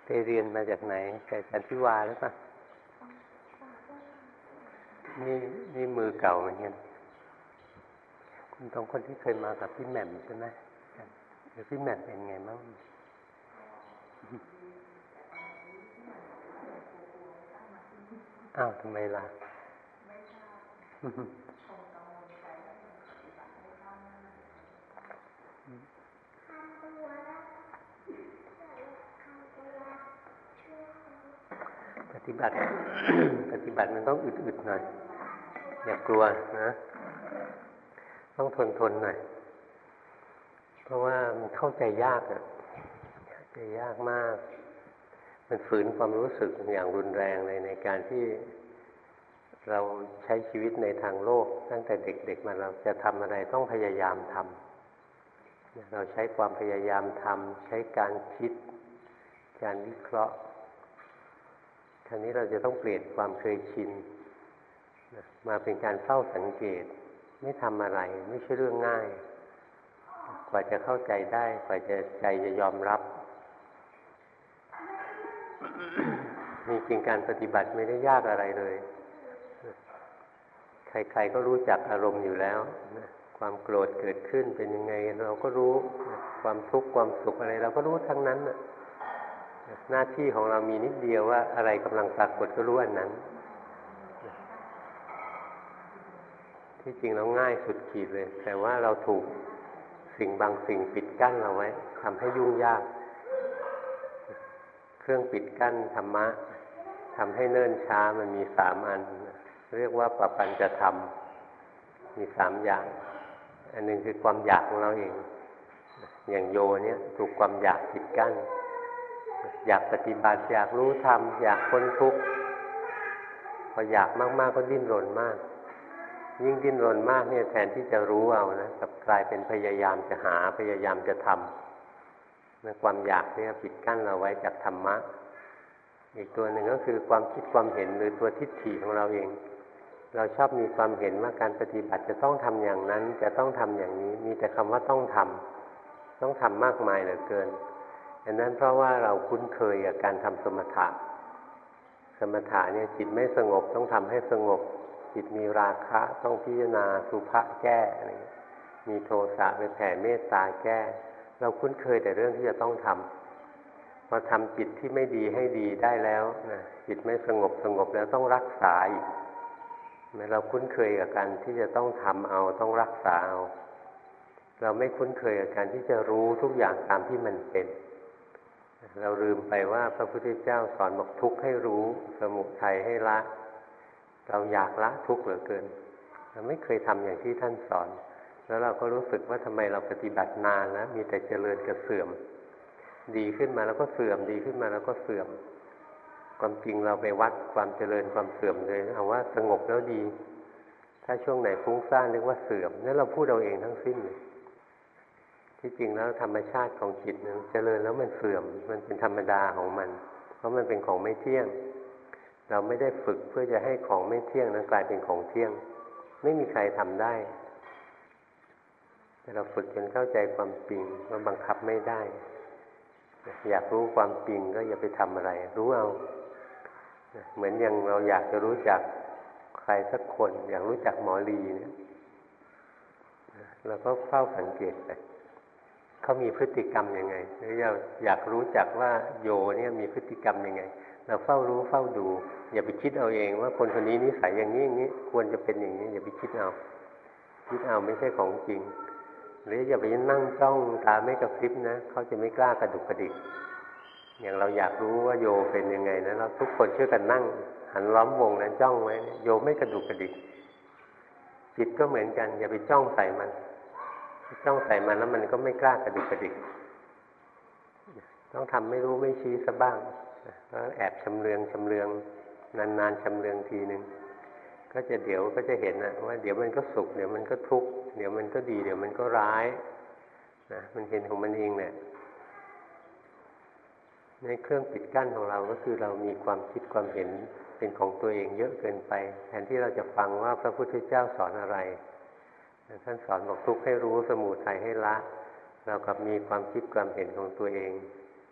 ไปเรียนมาจากไหนจากจันทิวาหรือเปล่านี่มือเก่าเหมือนกันคุณตองคนที่เคยมากับพี่แหม่มใช่ไหมเดี๋ยวพี่แหม่มเป็นไงบ้างอ้าวทำไมล่ะปฏิบัติ ปฏิบัติมันต้องอึดๆหน่อยอย่ากลัวนะต้องทนหน่อยเพราะว่ามันเข้าใจยากอ่ะเข้าใจยากมากมันฝืนความรู้สึกอย่างรุนแรงเลยในการที่เราใช้ชีวิตในทางโลกตั้งแต่เด็กๆมาเราจะทำอะไรต้องพยายามทำเราใช้ความพยายามทำใช้การคิดการวิเคราะห์คราวนี้เราจะต้องเปลี่ยนความเคยชินมาเป็นการเฝ้าสังเกตไม่ทำอะไรไม่ใช่เรื่องง่ายกว่าจะเข้าใจได้กว่าจะใจจะยอมรับมีจริงการปฏิบัติไม่ได้ยากอะไรเลยใครๆก็รู้จักอารมณ์อยู่แล้วความโกรธเกิดขึ้นเป็นยังไงเราก็รู้ความทุกข์ความสุขอะไรเราก็รู้ทั้งนั้นหน้าที่ของเรามีนิดเดียวว่าอะไรกำลังปรากฏก็รู้อันนั้นที่จริงเราง่ายสุดขีดเลยแต่ว่าเราถูกสิ่งบางสิ่งปิดกั้นเราไว้ทำให้ยุ่งยากเครื่องปิดกั้นธรรมะทำให้เนิ่นช้ามันมี3 อันเรียกว่าปปัญจธรรมมี3 อย่างอันหนึ่งคือความอยากของเราเองอย่างโยเนี่ยถูกความอยากปิดกั้นอยากปฏิบัติอยากรู้ธรรมอยากพ้นทุกข์พออยากมากๆก็ดิ้นรนมากยิ่งดิ้นรนมากเนี่ยแทนที่จะรู้เอานะกลับกลายเป็นพยายามจะหาพยายามจะทำความอยากเนี่ยปิดกั้นเราไว้จากธรรมะอีกตัวหนึ่งก็คือความคิดความเห็นหรือตัวทิฏฐิของเราเองเราชอบมีความเห็นว่าการปฏิบัติจะต้องทำอย่างนั้นจะต้องทำอย่างนี้มีแต่คำว่าต้องทำมากมายเหลือเกินอันนั้นเพราะว่าเราคุ้นเคยกับการทำสมถะเนี่ยจิตไม่สงบต้องทำให้สงบจิตมีราคะต้องพิจารณาสุภะแก้อะไรมีโทสะไปแผ่เมตตาแก้เราคุ้นเคยแต่เรื่องที่จะต้องทำพอทำจิตที่ไม่ดีให้ดีได้แล้วนะจิตไม่สงบแล้วต้องรักษาอีกเราคุ้นเคยกับการที่จะต้องทำเอาต้องรักษาเอาเราไม่คุ้นเคยกับการที่จะรู้ทุกอย่างตามที่มันเป็นเราลืมไปว่าพระพุทธเจ้าสอนบอกทุกข์ให้รู้สมุทัยให้ละเราอยากละทุกข์เหลือเกินเราไม่เคยทำอย่างที่ท่านสอนแล้วเราก็รู้สึกว่าทำไมเราปฏิบัตินานแล้วมีแต่เจริญกับเสื่อมดีขึ้นมาแล้วก็เสื่อมดีขึ้นมาแล้วก็เสื่อมความจริงเราไปวัดความเจริญความเสื่อมเลยเอาว่าสงบแล้วดีถ้าช่วงไหนฟุ้งซ่านเรียกว่าเสื่อมนั่นเราพูดเอาเองทั้งสิ้นเลยที่จริงแล้วธรรมชาติของจิตนั้นเจริญแล้วมันเสื่อมมันเป็นธรรมดาของมันเพราะมันเป็นของไม่เที่ยงเราไม่ได้ฝึกเพื่อจะให้ของไม่เที่ยงนั้นกลายเป็นของเที่ยงไม่มีใครทำได้แต่เราฝึกจนเข้าใจความจริงว่าบังคับไม่ได้อยากรู้ความจริงก็อย่าไปทำอะไรรู้เอาเหมือนอย่างเราอยากจะรู้จักใครสักคนอยากรู้จักหมอลีเนี่ยเราก็เฝ้าสังเกตไปเขามีพฤติกรรมยังไงหรือเราอยากรู้จักว่าโยเนี่ยมีพฤติกรรมยังไงเราเฝ้ารู้เฝ้าดูอย่าไปคิดเอาเองว่าคนคนนี้นิสัยอย่างนี้ควรจะเป็นอย่างนี้อย่าไปคิดเอาไม่ใช่ของจริงหรืออย่าไปนั่งจ้องตาไม่กระพริบนะเขาจะไม่กล้ากระดุกกระดิกอย่างเราอยากรู้ว่าโยเป็นยังไงนะเราทุกคนช่วยกันนั่งหันล้อมวงนั้นจ้องไว้โยไม่กระดุกกระดิกจิตก็เหมือนกันอย่าไปจ้องใส่มันแล้วมันก็ไม่กล้ากระดุกกระดิกต้องทำไม่รู้ไม่ชี้ซะบ้างแล้วแอบชำเลืองนานๆชำเลืองทีนึงก็จะเดี๋ยวก็จะเห็นนะว่าเดี๋ยวมันก็สุขเดี๋ยวมันก็ทุกข์เดี๋ยวมันก็ดีเดี๋ยวมันก็ร้ายนะมันเห็นของมันเองเนี่ยในเครื่องปิดกั้นของเราก็คือเรามีความคิดความเห็นเป็นของตัวเองเยอะเกินไปแทนที่เราจะฟังว่าพระพุทธเจ้าสอนอะไรท่านสอนบอกทุกข์ให้รู้สมุทัยให้ละเรากับมีความคิดความเห็นของตัวเอง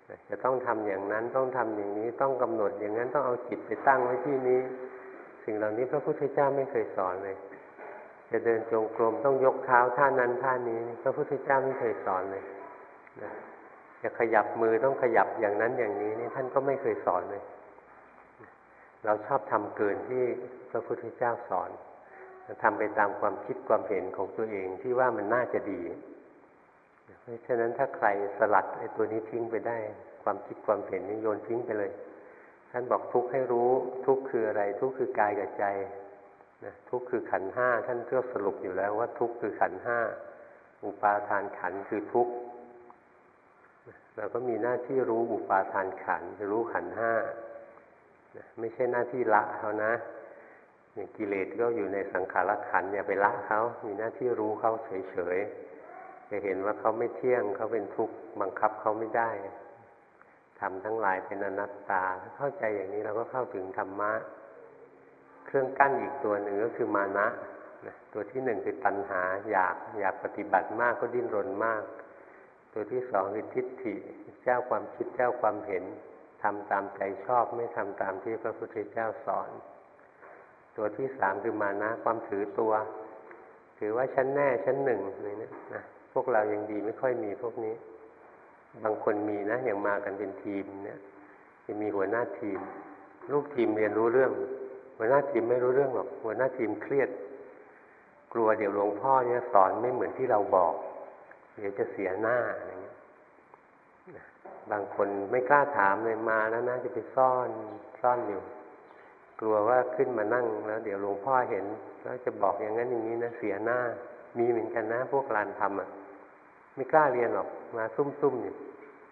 จะต้องทำอย่างนั้นต้องทำอย่างนี้ต้องกำหนดอย่างนั้นต้องเอาจิตไปตั้งไว้ที่นี้สิ่งเหล่านี้พระพุทธเจ้าไม่เคยสอนเลยจะเดินจงกรมต้องยกเท้าท่านั้นท่านี้พระพุทธเจ้าไม่เคยสอนเลยนะจะขยับมือต้องขยับอย่างนั้นอย่างนี้นี่ท่านก็ไม่เคยสอนเลยเราชอบทำเกินที่พระพุทธเจ้าสอนทำไปตามความคิดความเห็นของตัวเองที่ว่ามันน่าจะดีเพราะฉะนั้นถ้าใครสลัดไอ้ตัวนี้ทิ้งไปได้ความคิดความเห็นนี่โยนทิ้งไปเลยท่านบอกทุกข์ให้รู้ทุกข์คืออะไรทุกข์คือกายกับใจนะทุกข์คือขันธ์ห้าท่านก็สรุปอยู่แล้วว่าทุกข์คือขันธ์ห้าอุปาทานขันธ์คือทุกข์เราก็มีหน้าที่รู้อุปาทานขันธ์รู้ขันธ์ห้าไม่ใช่หน้าที่ละเขานะอย่างกิเลสก็อยู่ในสังขารขันธ์อย่าไปละเขามีหน้าที่รู้เขาเฉยๆจะเห็นว่าเขาไม่เที่ยงเขาเป็นทุกข์บังคับเขาไม่ได้ทำทั้งหลายเป็นอนัตตาเข้าใจอย่างนี้เราก็เข้าถึงธรรมะเครื่องกั้นอีกตัวหนึ่งก็คือมานะตัวที่หนึ่งคือตัณหาอยากปฏิบัติมากก็ดิ้นรนมากตัวที่สองคือทิฏฐิเจ้าความคิดเจ้าความเห็นทำตามใจชอบไม่ทำตามที่พระพุทธเจ้าสอนตัวที่สามคือมานะความถือตัวถือว่าฉันแน่ฉันหนึ่งอะไรเนี่ยนะพวกเรายังดีไม่ค่อยมีพวกนี้บางคนมีนะอย่างมากันเป็นทีมเนี่ยจะมีหัวหน้าทีมลูกทีมเรียนรู้เรื่องหัวหน้าทีมไม่รู้เรื่องหรอกหัวหน้าทีมเครียดกลัวเดี๋ยวหลวงพ่อเนี่ยสอนไม่เหมือนที่เราบอกเดี๋ยวจะเสียหน้าอะไรเงี้ยบางคนไม่กล้าถามเลยมาแล้วนะจะไปซ่อนอยู่กลัวว่าขึ้นมานั่งแล้วเดี๋ยวหลวงพ่อเห็นแล้วจะบอกอย่างนั้นอย่างนี้นะเสียหน้ามีเหมือนกันนะพวกลานธรรมอ่ะไม่กล้าเรียนหรอกมาซุ่มๆอยู่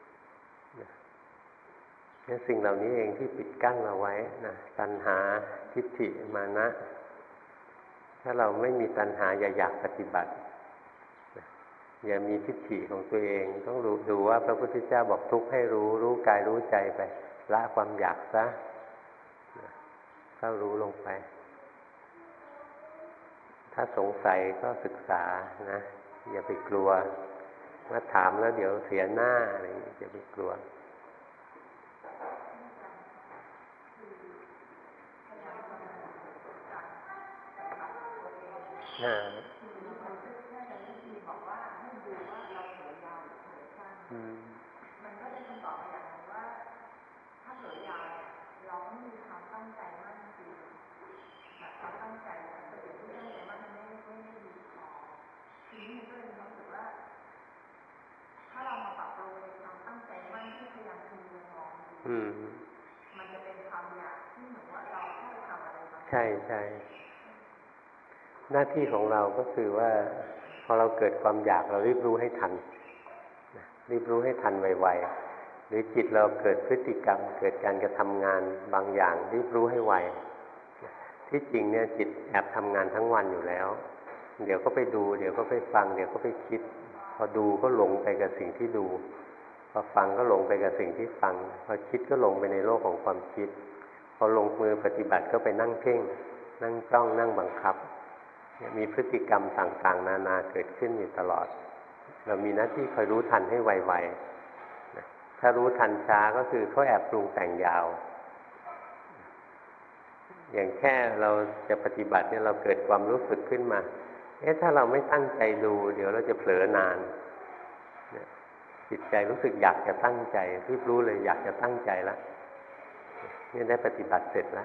นี่สิ่งเหล่านี้เองที่ปิดกั้นเราไว้นะตัณหาทิฏฐิมานะถ้าเราไม่มีตัณหาอย่าอยากปฏิบัติอย่ามีทิฏฐิของตัวเองต้องดูว่าพระพุทธเจ้าบอกทุกข์ให้รู้กายรู้ใจไปละความอยากซะเข้ารู้ลงไปถ้าสงสัยก็ศึกษานะอย่าไปกลัวว่าถามแล้วเดี๋ยวเสียหน้าอะไรอย่างนี้อย่าไปกลัวมันก็ได้คำตอบมาอย่างนึงว่าถ้าเผลอยาวเราไม่มีความตั้งใจมั่นจริงแบบความตั้งใจแต่เดี๋ยวที่ตั้งใจมั่นมันไม่ดีพอทีนี้มันก็เลยรู้สึกว่าถ้าเรามาปรับปรุงในความตั้งใจมั่นที่พยายามทำมองมันจะเป็นความอยากที่เหมือนว่าเราแค่ทำอะไรบางอย่างใช่หน้าที่ของเราก็คือว่าพอเราเกิดความอยากเรารีบรู้ให้ทันรีบรู้ให้ทันไวๆหรือจิตเราเกิดพฤติกรรมเกิดการกระทำงานบางอย่างรีบรู้ให้ไวที่จริงเนี่ยจิตแอบทำงานทั้งวันอยู่แล้วเดี๋ยวก็ไปดูเดี๋ยวก็ไปฟังเดี๋ยวก็ไปคิดพอดูก็หลงไปกับสิ่งที่ดูพอฟังก็หลงไปกับสิ่งที่ฟังพอคิดก็หลงไปในโลกของความคิดพอลงมือปฏิบัติก็ไปนั่งเพ่งนั่งจ้องนั่งบังคับมีพฤติกรรมต่างๆนานาเกิดขึ้นอยู่ตลอดเรามีหน้าที่คอยรู้ทันให้ไวๆถ้ารู้ทันช้าก็คือเขาแอบปรุงแต่งยาวอย่างแค่เราจะปฏิบัติเนี่ยเราเกิดความรู้สึกขึ้นมาถ้าเราไม่ตั้งใจดูเดี๋ยวเราจะเผลอนานจิตใจรู้สึกอยากจะตั้งใจรีบรู้เลยอยากจะตั้งใจแล้วนี่ได้ปฏิบัติเสร็จแล้ว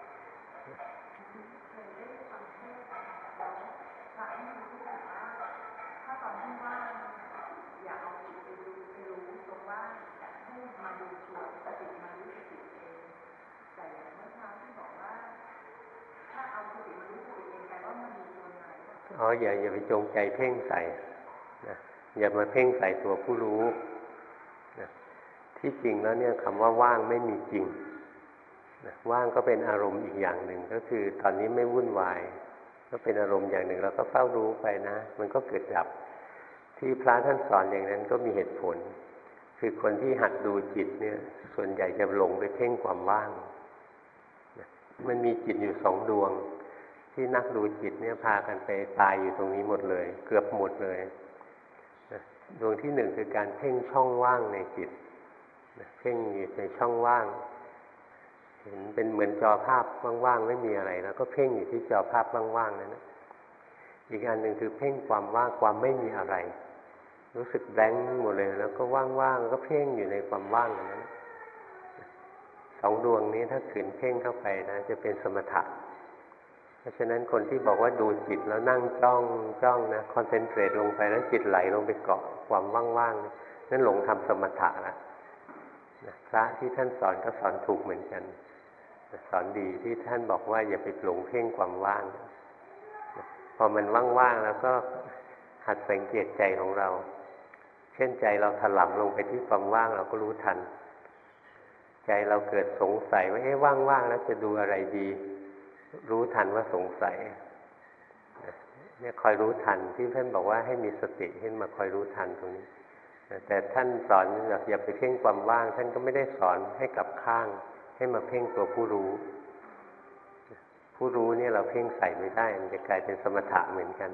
อย่าไปจงใจเพ่งใส่นะอย่ามาเพ่งใส่ตัวผู้รู้นะที่จริงแล้วเนี่ยคำว่าว่างไม่มีจริงนะว่างก็เป็นอารมณ์อีกอย่างหนึ่งก็คือตอนนี้ไม่วุ่นวายก็เป็นอารมณ์อย่างหนึ่งแล้วก็เฝ้ารู้ไปนะมันก็เกิดดับที่พระท่านสอนอย่างนั้นก็มีเหตุผลคือคนที่หัดดูจิตเนี่ยส่วนใหญ่จะหลงไปเพ่งความว่างนะมันมีจิตอยู่สองดวงที่นักดูจิตเนี่ยพากันไปตายอยู่ตรงนี้หมดเลยเกือบหมดเลยดวงที่หนึ่งคือการเพ่งช่องว่างในจิตเพ่งอยู่ในช่องว่างเห็นเป็นเหมือนจอภาพว่างๆไม่มีอะไรแล้วก็เพ่งอยู่ที่จอภาพว่างๆนั่นนะอีกอันหนึ่งคือเพ่งความว่างความไม่มีอะไรรู้สึกแบงค์หมดเลยแล้วก็ว่างๆก็เพ่งอยู่ในความว่างนั้นสองดวงนี้ถ้าขืนเพ่งเข้าไปนะจะเป็นสมถะเพราะฉะนั้นคนที่บอกว่าดูจิตแล้วนั่งจ้องนะคอนเซนเทรตลงไปแล้วจิตไหลลงไปเกาะความว่างๆนั่นหลงทำสมถะละพระที่ท่านสอนก็สอนถูกเหมือนกันสอนดีที่ท่านบอกว่าอย่าไปหลงเพ่งความว่างพอมันว่างๆแล้วก็หัดสังเกตใจของเราเช่นใจเราถลำลงไปที่ความว่างเราก็รู้ทันใจเราเกิดสงสัยว่าว่างๆแล้วจะดูอะไรดีรู้ทันว่าสงสัยเนี่ยคอยรู้ทันที่ท่านบอกว่าให้มีสติขึ้นมาคอยรู้ทันตรงนี้แต่ท่านสอนอย่าไปเพ่งความว่างท่านก็ไม่ได้สอนให้กลับข้างให้มาเพ่งตัวผู้รู้ผู้รู้เนี่ยเราเพ่งใส่ไม่ได้มันจะกลายเป็นสมถะเหมือนกัน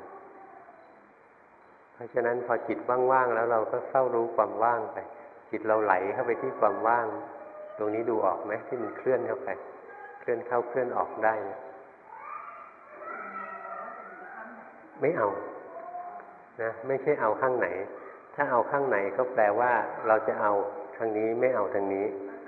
เพราะฉะนั้นพอจิตว่างๆแล้วเราก็เฝ้ารู้ความว่างไปจิตเราไหลเข้าไปที่ความว่างตรงนี้ดูออกไหมที่มันเคลื่อนเข้าไปเคลื่อนเข้าเคลื่อนออกได้ไม่เอานะไม่ใช่เอาข้างไหนถ้าเอาข้างไหนก็แปลว่าเราจะเอาทางนี้ไม่เอาทางนี้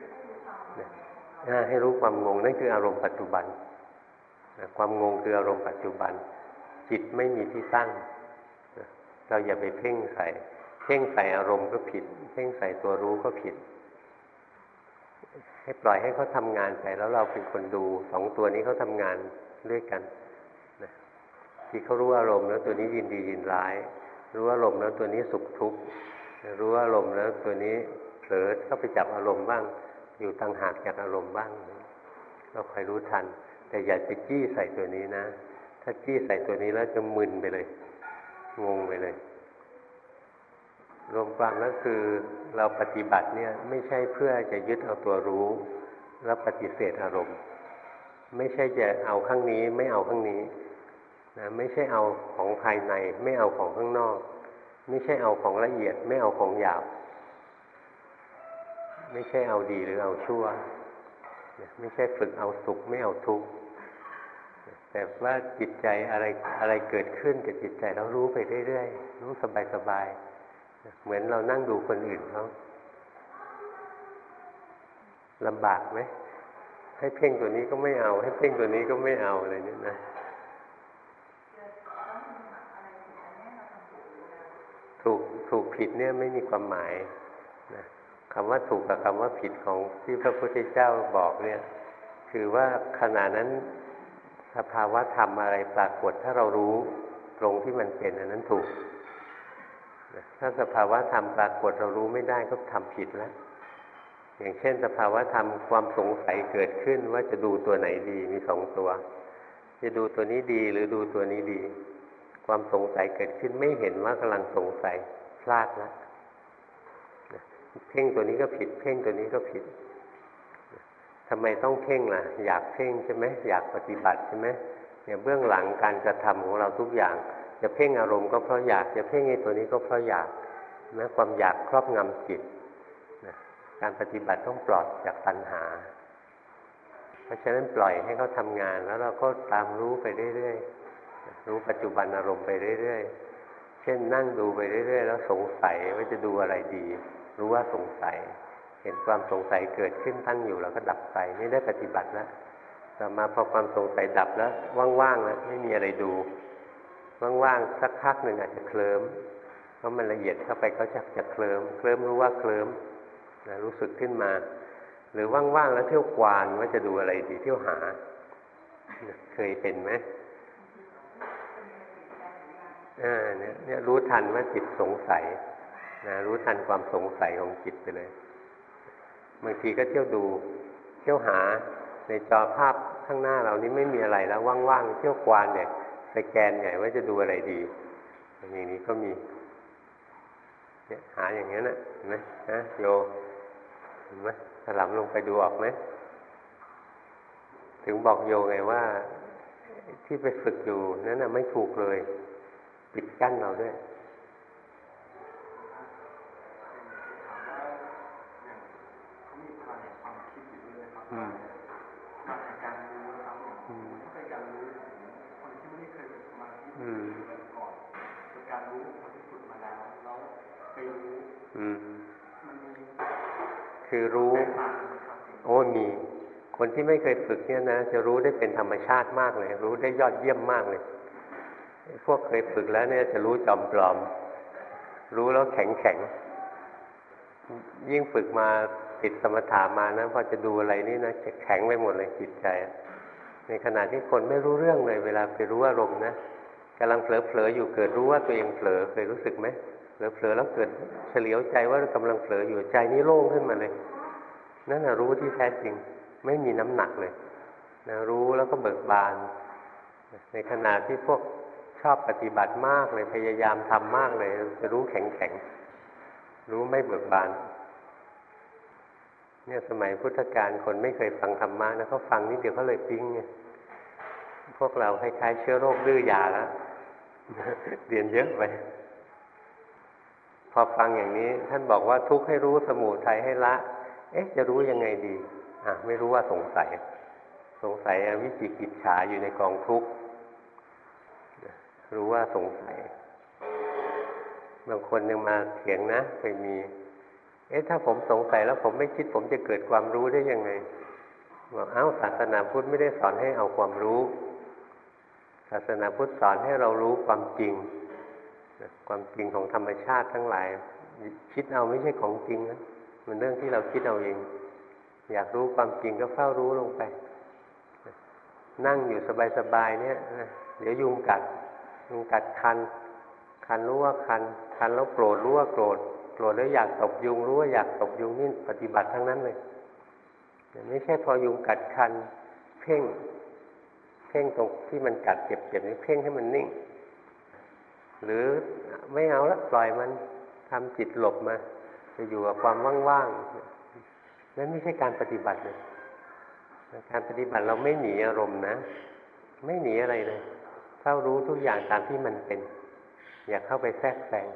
ให้รู้ความงงนั่นคืออารมณ์ปัจจุบันความงงคืออารมณ์ปัจจุบันจิตไม่มีที่ตั้งเราอย่าไปเพ่งใส่อารมณ์ก็ผิดเพ่งใส่ตัวรู้ก็ผิดให้ปล่อยให้เขาทำงานไปแล้วเราเป็นคนดูสองตัวนี้เขาทำงานด้วยกันนะที่เขารู้อารมณ์แล้วตัวนี้ยินดียินร้ายรู้อารมณ์แล้วตัวนี้สุขทุกข์รู้อารมณ์แล้วตัวนี้เผลอเข้าไปจับอารมณ์บ้างอยู่ต่างหากจากอารมณ์บ้างเราคอยรู้ทันแต่อย่าไปจี้ใส่ตัวนี้นะถ้าจี้ใส่ตัวนี้แล้วจะมึนไปเลยงงไปเลยรวมความก็คือเราปฏิบัติเนี่ยไม่ใช่เพื่อจะยึดเอาตัวรู้แล้วปฏิเสธอารมณ์ไม่ใช่จะเอาข้างนี้ไม่เอาข้างนี้นะไม่ใช่เอาของภายในไม่เอาของข้างนอกไม่ใช่เอาของละเอียดไม่เอาของหยาบไม่ใช่เอาดีหรือเอาชั่วไม่ใช่ฝึกเอาสุขไม่เอาทุกข์แต่ว่าจิตใจอะไรเกิดขึ้นกับจิตใจเรารู้ไปเรื่อยๆรู้สบายๆเหมือนเรานั่งดูคนอื่นเขาลำบากไหมให้เพ่งตัวนี้ก็ไม่เอาให้เพ่งตัวนี้ก็ไม่เอาอะไรนี่นะถูกผิดเนี่ยไม่มีความหมายนะคำว่าถูกกับคำว่าผิดของที่พระพุทธเจ้าบอกเนี่ยคือว่าขณะนั้นสภาวะธรรมอะไรปรากฏถ้าเรารู้ตรงที่มันเป็นอันนั้นถูกถ้าสภาวะธรรมปรากฏเรารู้ไม่ได้ก็ทำผิดแล้วอย่างเช่นสภาวะธรรมความสงสัยเกิดขึ้นว่าจะดูตัวไหนดีมีสองตัวจะดูตัวนี้ดีหรือดูตัวนี้ดีความสงสัยเกิดขึ้นไม่เห็นว่ากำลังสงสัยพลาดแล้วเพ่งตัวนี้ก็ผิดเพ่งตัวนี้ก็ผิดทำไมต้องเพ่งล่ะอยากเพ่งใช่ไหมอยากปฏิบัติใช่ไหมเนี่ยเบื้องหลังการกระทำของเราทุกอย่างจะเพ่งอารมณ์ก็เพราะอยากจะเพ่งไอ้ตัวนี้ก็เพราะอยากนะความอยากครอบงำจิตนะการปฏิบัติต้องปลอดจากตัณหาเพราะฉะนั้นปล่อยให้เขาทำงานแล้วเราก็ตามรู้ไปเรื่อยๆรู้ปัจจุบันอารมณ์ไปเรื่อยๆเช่นนั่งดูไปเรื่อยๆแล้วสงสัยว่าจะดูอะไรดีรู้ว่าสงสัยเห็นความสงสัยเกิดขึ้นตั้งอยู่แล้วก็ดับไปนี่ได้ปฏิบัติแล้วต่อมาพอความสงสัยดับแล้วว่างๆแล้วไม่มีอะไรดูว่างๆสักพักหนึ่งอาจจะเคลิ้มเพราะมันละเอียดเข้าไปก็จะเคลิ้มรู้ว่าเคลิ้มนะรู้สึกขึ้นมาหรือว่างๆแล้วเที่ยวกวานว่าจะดูอะไรดีเที่ยวหาเคยเป็นไหมเนี่ยรู้ทันว่าจิตสงสัยนะรู้ทันความสงสัยของจิตไปเลยบางทีก็เที่ยวดูเที่ยวหาในจอภาพข้างหน้าเรานี้ไม่มีอะไรแล้วว่างๆเที่ยวกวานเนี่ยสแกนใหญ่ว่าจะดูอะไรดีอย่างนี้ก็มีเนี่ยหาอย่างนี้นะเห็นไหมนะโยเห็นไหมถลำลงไปดูออกไหมถึงบอกโยไงว่าที่ไปฝึกอยู่นั้นน่ะไม่ถูกเลยปิดกั้นเราด้วยการแข่งการรู้นะครับถ้าเป็นการรู้คนที่ไม่ได้เคยฝึกสมาธิก่อนเป็นการรู้คนที่ฝึกมาแล้วไปรู้มันมีคือรู้โอ้มีคนที่ไม่เคยฝึกเนี่ยนะจะรู้ได้เป็นธรรมชาติมากเลยรู้ได้ยอดเยี่ยมมากเลยพวกเคยฝึกแล้วเนี่ยจะรู้จอมปลอมรู้แล้วแข็งแข็งยิ่งฝึกมาติดสมถะมานะพอจะดูอะไรนี่นะจะแข็งไปหมดเลยจิตใจในขณะที่คนไม่รู้เรื่องเลยเวลาไปรู้อารมณ์นะกำลังเผลอๆอยู่เกิดรู้ว่าตัวเองเผลอเคยรู้สึกไหมเผลอๆแล้วเกิดเฉลียวใจว่ากำลังเผลออยู่ใจนี้โล่งขึ้นมาเลยนั่นน่ะรู้ที่แท้จริงไม่มีน้ำหนักเลยนะรู้แล้วก็เบิกบานในขณะที่พวกชอบปฏิบัติมากเลยพยายามทำมากเลยจะรู้แข็งๆรู้ไม่เบิกบานเนี่ยสมัยพุทธกาลคนไม่เคยฟังธรรมะนะเขาฟังนิดเดียวเขาเลยปิ๊งไงพวกเราคล้ายๆเชื้อโรคดื้อยาแล้ว เรียนเยอะไปพอฟังอย่างนี้ท่านบอกว่าทุกข์ให้รู้สมุทัยให้ละจะรู้ยังไงดีไม่รู้ว่าสงสัยวิจิกิจฉาอยู่ในกองทุกข์รู้ว่าสงสัยบางคนยังมาเถียงนะเคยมีถ้าผมสงสัยแล้วผมไม่คิดผมจะเกิดความรู้ได้ยังไงบอกศาสนาพุทธไม่ได้สอนให้เอาความรู้ศาสนาพุทธสอนให้เรารู้ความจริงความจริงของธรรมชาติทั้งหลายคิดเอาไม่ใช่ของจริงนะมันเรื่องที่เราคิดเอาเองอยากรู้ความจริงก็เฝ้ารู้ลงไปนั่งอยู่สบายๆเนี่ยเดี๋ยวยุงกัดคันรู้ว่าคันแล้วโกรธรู้ว่าโกรธแล้วอยากตบยุงรู้ว่าอยากตบยุงนี่ปฏิบัติทั้งนั้นเลยไม่ใช่พอยุงกัดคันเพ่งตรงที่มันกัดเจ็บนี่เพ่งให้มันนิ่งหรือไม่เอาละปล่อยมันทำจิตหลบมาจะอยู่กับความว่างๆนั่นไม่ใช่การปฏิบัติเลยการปฏิบัติเราไม่หนีอารมณ์นะไม่หนีอะไรเลยเฝ้ารู้ทุกอย่างตามที่มันเป็นอย่าเข้าไปแทรกแซง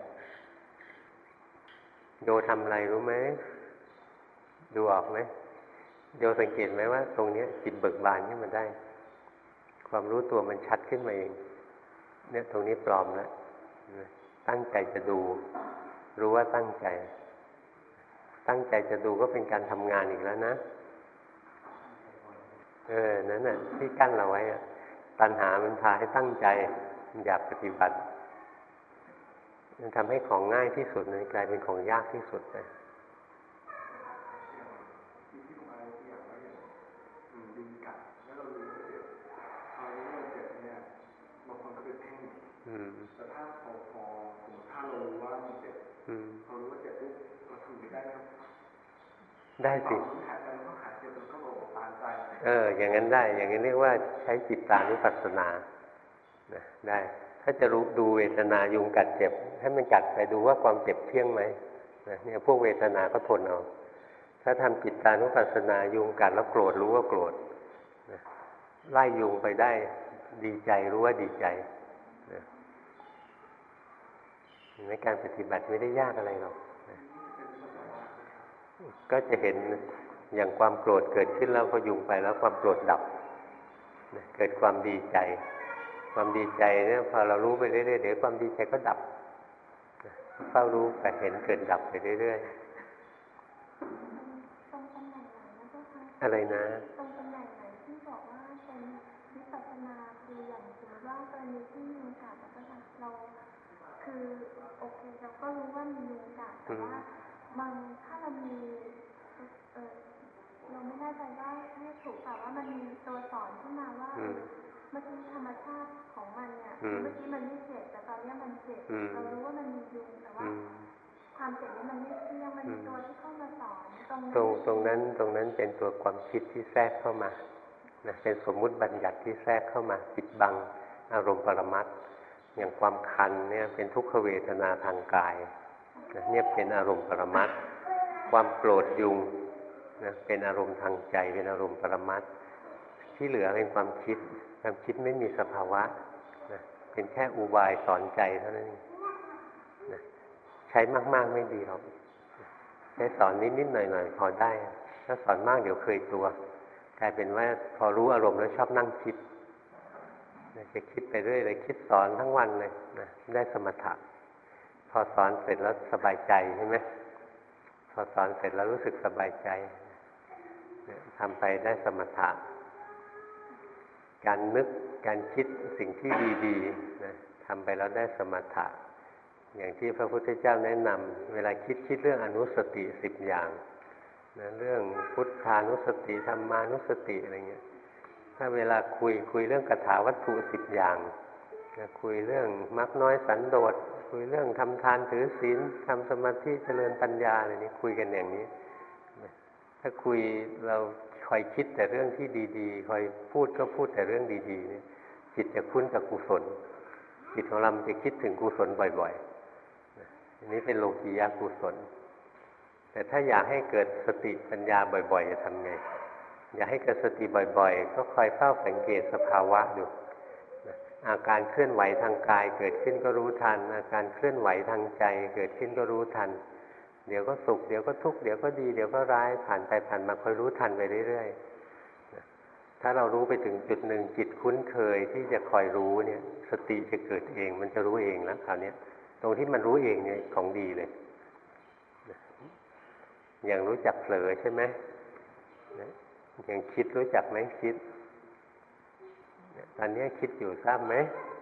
โยทำอะไรรู้ไหมดูออกไหมโยสังเกตไหมว่าตรงนี้จิตเบิกบานขึ้นมาได้ความรู้ตัวมันชัดขึ้นมาเองเนี่ยตรงนี้ปลอมแล้วตั้งใจจะดูรู้ว่าตั้งใจจะดูก็เป็นการทำงานอีกแล้วนะนั่นน่ะที่กั้นเราไว้ตัณหามันพาให้ตั้งใจมันอยากปฏิบัติมันทำให้ของง่ายที่สุดเลยกลายเป็นของยากที่สุดเลยแต่ถ้าพอถ้าเรารู้ว่ามันเจ็บพอรู้ว่าเจ็บปุ๊บเราทำได้ไหมครับได้สิหายใจมันก็หายเจ็บมันก็บอกตามใจอย่างนั้นได้อย่างนี้เรียกว่าใช้จิตตานุปัสสนาได้ถ้าจะรู้ดูเวทนายุงกัดเจ็บให้มันกัดไปดูว่าความเจ็บเที่ยงไหมเนี่ยพวกเวทนาก็ทนเอาถ้าทำจิตตานุปัสสนายุงกัดแล้วโกรธรู้ว่าโกรธไล่ยุงไปได้ดีใจรู้ว่าดีใจในการปฏิบัติไม่ได้ยากอะไรหรอกก็จะเห็นอย่างความโกรธเกิดขึ้นแล้วพอยุงไปแล้วความโกรธดับเกิดความดีใจเนี่ยพอเรารู้ไปเรื่อยๆเดี๋ยวความดีใจก็ดับเฝ้ารู้ไปเห็นเกิดดับไปเรื่อยๆอะไรนะตรงตำแหน่งไหนที่บอกว่าเป็นวิปัสสนาคืออย่างสมมติว่ากรณีที่ยุงกัดเราคือโอเคเราก็รู้ว่ามียุงกัดแต่ว่าถ้าเรามีเราไม่แน่ใจว่าเรียกถูกแต่ว่ามันมีตัวสอนขึ้นมาว่าเมื่อกี้ธรรมชาติของมันเนี่ยเมื่อกี้มันไม่เจ็บแต่ตอนนี้มันเจ็บเรารู้ว่ามันมียุงแต่ว่าความเจ็บนี้มันไม่เที่ยงมันมีตัวที่เข้ามาสอนตรงนั้นเป็นตัวความคิดที่แทรกเข้ามาเป็นสมมุติบัญญัติที่แทรกเข้ามาปิดบังอารมณ์ปรมัตถ์อย่างความคันเนี่ยเป็นทุกขเวทนาทางกายเนี่ยเป็นอารมณ์ปรมัตถ์ความโกรธยุงเป็นอารมณ์ทางใจเป็นอารมณ์ปรมัตถ์ที่เหลือเป็นความคิดไม่มีสภาวะเป็นแค่อุบายสอนใจเท่านั้นใช้มากๆไม่ดีหรอกใช้สอนนิดๆหน่อยๆพอได้ถ้าสอนมากเดี๋ยวเคยตัวกลายเป็นว่าพอรู้อารมณ์แล้วชอบนั่งคิดจะคิดไปเรื่อยเลยคิดสอนทั้งวันเลยนะได้สมถะพอสอนเสร็จแล้วสบายใจใช่ไหมพอสอนเสร็จแล้วรู้สึกสบายใจทำไปได้สมถะการนึกการคิดสิ่งที่ดีๆนะทำไปแล้วได้สมถะอย่างที่พระพุทธเจ้าแนะนำเวลาคิดเรื่องอนุสติ10 อย่างนะเรื่องพุทธานุสติธรรมานุสติอะไรเงี้ยถ้าเวลาคุยเรื่องกถาวัตถุ10 อย่างนะคุยเรื่องมรรคน้อยสันโดษคุยเรื่องทำทานถือศีลทำสมาธิเจริญปัญญาอะไรนี้คุยกันอย่างนี้ถ้าคุยเราคอยคิดแต่เรื่องที่ดีๆคอยพูดก็พูดแต่เรื่องดีๆเนี่ยจิตจะคุ้นกับกุศลจิตของเราจะคิดถึงกุศลบ่อยๆอันนี้เป็นโลกียะกุศลแต่ถ้าอยากให้เกิดสติปัญญาบ่อยๆจะทำไงอยากให้เกิดสติบ่อยๆก็คอยเฝ้าสังเกตสภาวะดูอาการเคลื่อนไหวทางกายเกิดขึ้นก็รู้ทันอาการเคลื่อนไหวทางใจเกิดขึ้นก็รู้ทันเดี๋ยวก็สุขเดี๋ยวก็ทุกข์เดี๋ยวก็ดีเดี๋ยวก็ร้ายผ่านไปผ่านมาคอยรู้ทันไปเรื่อยๆถ้าเรารู้ไปถึงจุดหนึ่งจิตคุ้นเคยที่จะคอยรู้เนี่ยสติจะเกิดเองมันจะรู้เองแล้วคราวนี้ตรงที่มันรู้เองเนี่ยของดีเลยอย่างรู้จักเผลอใช่ไหมอย่างคิดรู้จักไหมคิดตอนนี้คิดอยู่ทราบไหม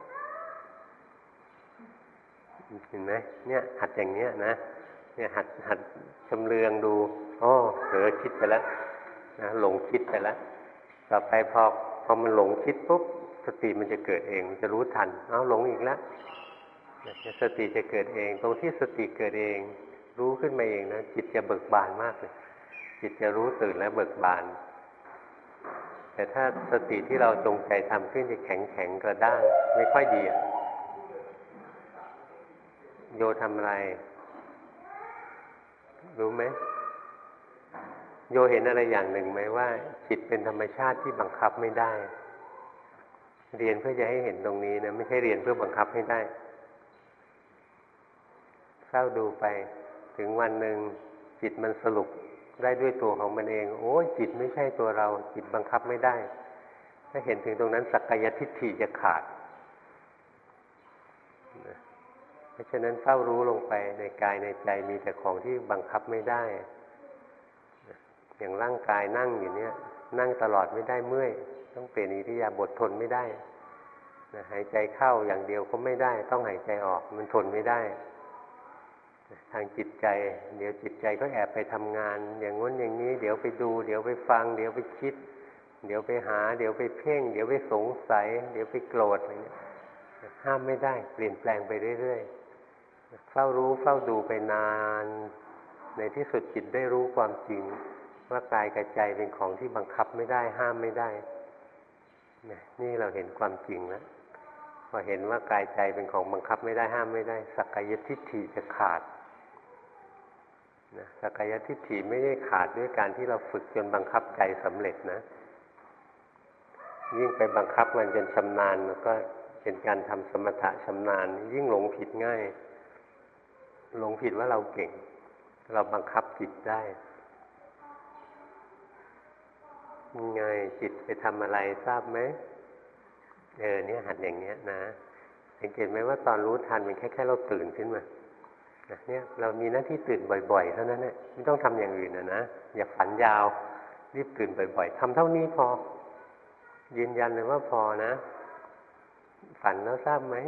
เห็นไหมเนี่ยหัดอย่างเนี้ยนะเนี่ยหัดชำเลืองดูอ๋อเผลอคิดไปแล้วนะหลงคิดไปแล้วต่อไปพอมันหลงคิดปุ๊บสติมันจะเกิดเองมันจะรู้ทันเอาหลงอีกแล้วสติจะเกิดเองตรงที่สติเกิดเองรู้ขึ้นมาเองนะจิตจะเบิกบานมากเลยจิตจะรู้ตื่นและเบิกบานแต่ถ้าสติที่เราจงใจทำขึ้นจะแข็งกระด้างไม่ค่อยดีอ่ะโยทำอะไรรู้ไหมโยเห็นอะไรอย่างหนึ่งไหมว่าจิตเป็นธรรมชาติที่บังคับไม่ได้เรียนเพื่อจะให้เห็นตรงนี้นะไม่ใช่เรียนเพื่อบังคับให้ได้เฝ้าดูไปถึงวันหนึ่งจิตมันสรุปได้ด้วยตัวของมันเองโอ้ยจิตไม่ใช่ตัวเราจิตบังคับไม่ได้ถ้าเห็นถึงตรงนั้นสักกายทิฏฐิจะขาดเพราะฉะนั้นเฝ้ารู้ลงไปในกายในใจมีแต่ของที่บังคับไม่ได้อย่างร่างกายนั่งอยู่เนี่ยนั่งตลอดไม่ได้เมื่อยต้องเปลี่ยนอิริยาบถทนไม่ได้หายใจเข้าอย่างเดียวก็ไม่ได้ต้องหายใจออกมันทนไม่ได้ทางจิตใจเดี๋ยวจิตใจก็แอบไปทำงานอย่างง้นอย่างนี้เดี๋ยวไปดูเดี๋ยวไปฟังเดี๋ยวไปคิดเดี๋ยวไปหาเดี๋ยวไปเพ่งเดี๋ยวไปสงสัยเดี๋ยวไปโกรธอะไรเงี้ยห้ามไม่ได้เปลี่ยนแปลงไปเรื่อยๆเฝ้ารู้เฝ้าดูไปนานในที่สุดจิตได้รู้ความจริงว่ากายกับใจเป็นของที่บังคับไม่ได้ห้ามไม่ได้นี่เราเห็นความจริงแล้วพอเห็นว่ากายใจเป็นของบังคับไม่ได้ห้ามไม่ได้สักกายทิฏฐิจะขาดสักกายทิฏฐิไม่ได้ขาดด้วยการที่เราฝึกจนบังคับใจสำเร็จนะยิ่งไปบังคับมันจนชำนาญมันก็เป็นการทำสมถะชำนาญยิ่งหลงผิดง่ายหลงผิดว่าเราเก่งเราบังคับจิตได้ยังไงจิตไปทำอะไรทราบไหมเนี่ยหัดอย่างเนี้ยนะสังเกตไหมว่าตอนรู้ทันมันแค่เราตื่นขึ้นมาเนี่ยเรามีหน้าที่ตื่นบ่อยๆเท่านั้นแหละไม่ต้องทำอย่างอื่นนะอย่าฝันยาวรีบตื่นบ่อยๆทำเท่านี้พอยืนยันเลยว่าพอนะฝันแล้วทราบไหม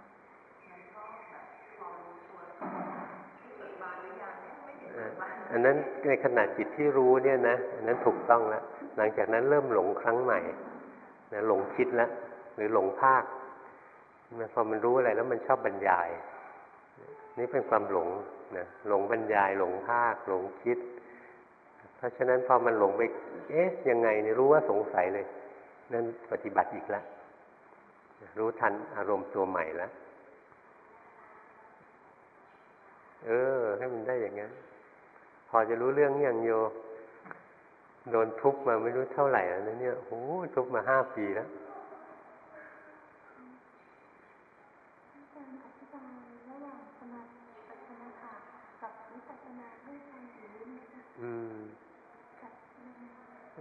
อันนั้นในขณะจิตที่รู้เนี่ยนะอันนั้นถูกต้องแล้วหลังจากนั้นเริ่มหลงครั้งใหม่นะหลงคิดแล้วหรือหลงภาคพอมันรู้อะไรแล้วมันชอบบรรยายนี่เป็นความหลงนะหลงบรรยายหลงภาคหลงคิดเพราะฉะนั้นพอมันหลงไปยังไงเนี่ยรู้ว่าสงสัยเลยนั่นปฏิบัติอีกแล้วรู้ทันอารมณ์ตัวใหม่แล้วให้มันได้อย่างนั้นพอจะรู้เรื่องอย่างโยโดนทุบมาไม่รู้เท่าไหร่แล้วนะเนี่ยโอ้ทุบมา5 ปีแล้ว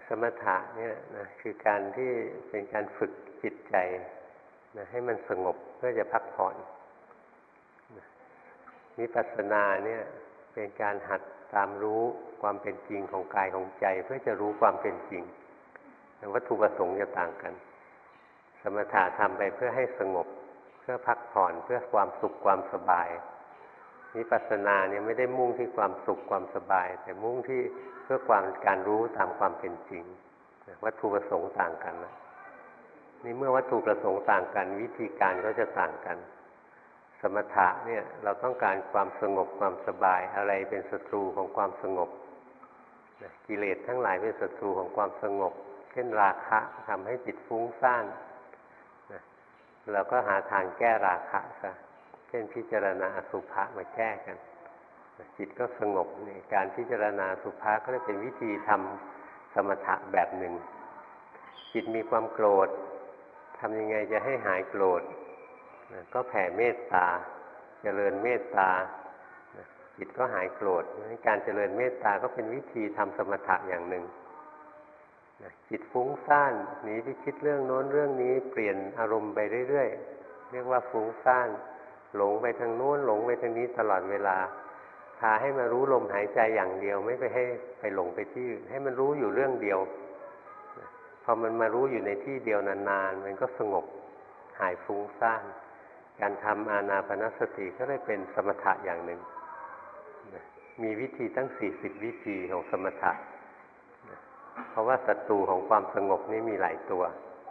สมถะเนี่ยนะคือการที่เป็นการฝึกจิตใจนะให้มันสงบเพื่อจะพักผ่อนวิปัสสนาเนี่ยเป็นการหัดตามรู้ความเป็นจริงของกายของใจเพื่อจะรู้ความเป็นจริงแต่วัตถุประสงค์จะต่างกันสมถะทำไปเพื่อให้สงบเพื่อพักผ่อนเพื่อความสุขความสบายวิปัสสนาเนี่ยไม่ได้มุ่งที่ความสุขความสบายแต่มุ่งที่เพื่อการรู้ตามความเป็นจริงวัตถุประสงค์ต่างกันนะนี่เมื่อวัตถุประสงค์ต่างกันวิธีการก็จะต่างกันสมถะเนี่ยเราต้องการความสงบความสบายอะไรเป็นศัตรูของความสงบกิเลสทั้งหลายเป็นศัตรูของความสงบเช่นราคะทำให้จิตฟุ้งซ่านเราก็หาทางแก้ราคะซะเช่นพิจารณาอสุภะมาแก้กันจิตก็สงบนี่การพิจารณาอสุภะก็เลยเป็นวิธีทำสมถะแบบหนึ่งจิตมีความโกรธทำยังไงจะให้หายโกรธก็แผ่เมตตาเจริญเมตตาจิตก็หายโกรธการเจริญเมตตาก็เป็นวิธีทำสมถะอย่างหนึ่งจิตฟุ้งซ่านหนีไปคิดเรื่องโน้นเรื่องนี้เปลี่ยนอารมณ์ไปเรื่อยๆเรียกว่าฟุ้งซ่านหลงไปทางโน้นหลงไปทางนี้ตลอดเวลาพาให้มารู้ลมหายใจอย่างเดียวไม่ไปให้ไปหลงไปที่อื่นให้มันรู้อยู่เรื่องเดียวพอมันมารู้อยู่ในที่เดียวนานๆมันก็สงบหายฟุ้งซ่านการทำอานาปานสติก็เลยเป็นสมถะอย่างหนึ่งมีวิธีตั้ง40วิธีของสมถะเพราะว่าศัตรูของความสงบนี้มีหลายตัว